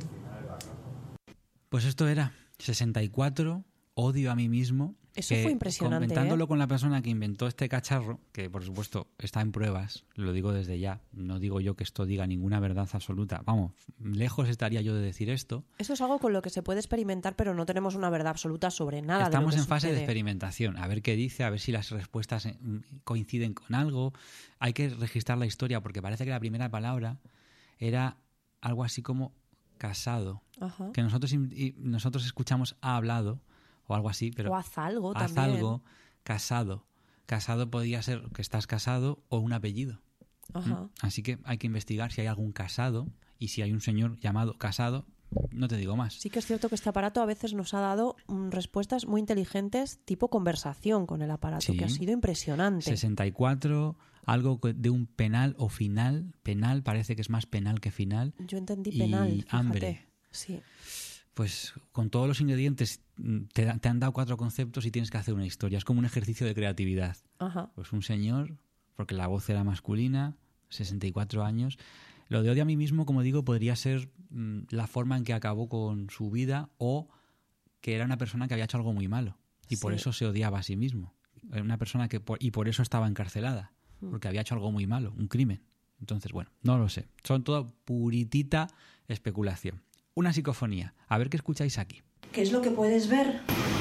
Pues esto era sesenta y cuatro, odio a mí mismo. Eso que, fue impresionante, Comentándolo ¿eh? con la persona que inventó este cacharro, que por supuesto está en pruebas, lo digo desde ya, no digo yo que esto diga ninguna verdad absoluta. Vamos, lejos estaría yo de decir esto. Eso es algo con lo que se puede experimentar, pero no tenemos una verdad absoluta sobre nada. Estamos de lo que en fase de sucede. experimentación, a ver qué dice, a ver si las respuestas eh, coinciden con algo. Hay que registrar la historia porque parece que la primera palabra era algo así como casado, Ajá. que nosotros, y nosotros escuchamos ha hablado o algo así, pero O haz algo haz también. algo, casado. Casado podría ser que estás casado o un apellido. Ajá. ¿Mm? Así que hay que investigar si hay algún casado y si hay un señor llamado casado, no te digo más. Sí que es cierto que este aparato a veces nos ha dado mm, respuestas muy inteligentes, tipo conversación con el aparato, Sí. que ha sido impresionante. sesenta y cuatro, algo de un penal o final. Penal parece que es más penal que final. Yo entendí Y penal, fíjate. hambre. Sí. Pues con todos los ingredientes mm, te, da- te han dado cuatro conceptos y tienes que hacer una historia. Es como un ejercicio de creatividad. Ajá. Pues un señor, porque la voz era masculina, sesenta y cuatro años. Lo de odio a mí mismo, como digo, podría ser mm, la forma en que acabó con su vida o que era una persona que había hecho algo muy malo y por Sí. eso se odiaba a sí mismo. Era una persona que por- y por eso estaba encarcelada, Mm. porque había hecho algo muy malo, un crimen. Entonces, bueno, no lo sé. Son todo puritita especulación. Una psicofonía. A ver qué escucháis aquí. ¿Qué es lo que puedes ver?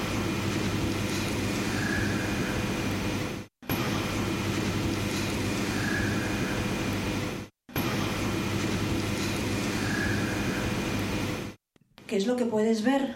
¿Qué es lo que puedes ver?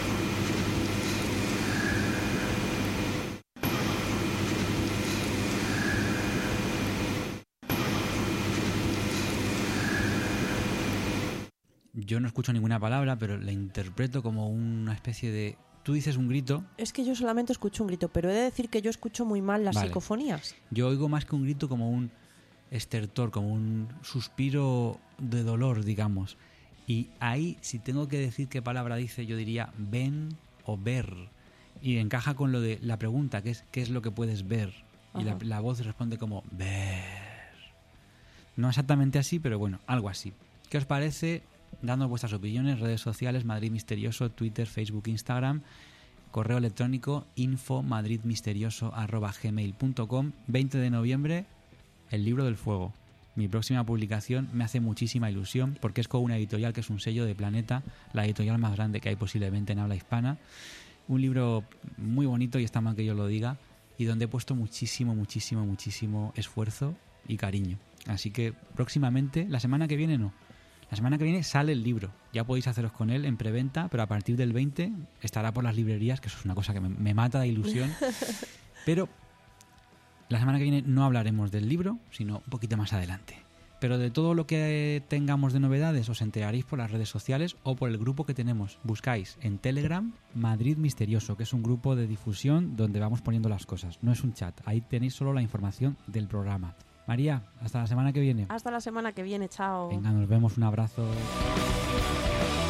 Yo no escucho ninguna palabra, pero la interpreto como una especie de... Tú dices un grito, Es que yo solamente escucho un grito, pero he de decir que yo escucho muy mal las Vale. psicofonías. yo oigo más que un grito como un estertor, como un suspiro de dolor, digamos. Y ahí, si tengo que decir qué palabra dice, yo diría ven o ver. Y encaja con lo de la pregunta, que es ¿qué es lo que puedes ver? Y la, Ajá. la voz responde como ver. No exactamente así, pero bueno, algo así. ¿Qué os parece? Dando vuestras opiniones, redes sociales, Madrid Misterioso, Twitter, Facebook, Instagram, correo electrónico info madridmisterioso arroba gmail punto com. veinte de noviembre, El Libro del Fuego. Mi próxima publicación me hace muchísima ilusión porque es con una editorial que es un sello de Planeta, la editorial más grande que hay posiblemente en habla hispana. Un libro muy bonito, y está mal que yo lo diga, y donde he puesto muchísimo, muchísimo, muchísimo esfuerzo y cariño. Así que próximamente, la semana que viene no, la semana que viene sale el libro. Ya podéis haceros con él en preventa, pero a partir del veinte estará por las librerías, que eso es una cosa que me, me mata de ilusión. Pero la semana que viene no hablaremos del libro, sino un poquito más adelante. Pero de todo lo que tengamos de novedades os enteraréis por las redes sociales o por el grupo que tenemos. Buscáis en Telegram Madrid Misterioso, que es un grupo de difusión donde vamos poniendo las cosas. No es un chat, ahí tenéis solo la información del programa. María, hasta la semana que viene. Hasta la semana que viene, chao. Venga, nos vemos, un abrazo.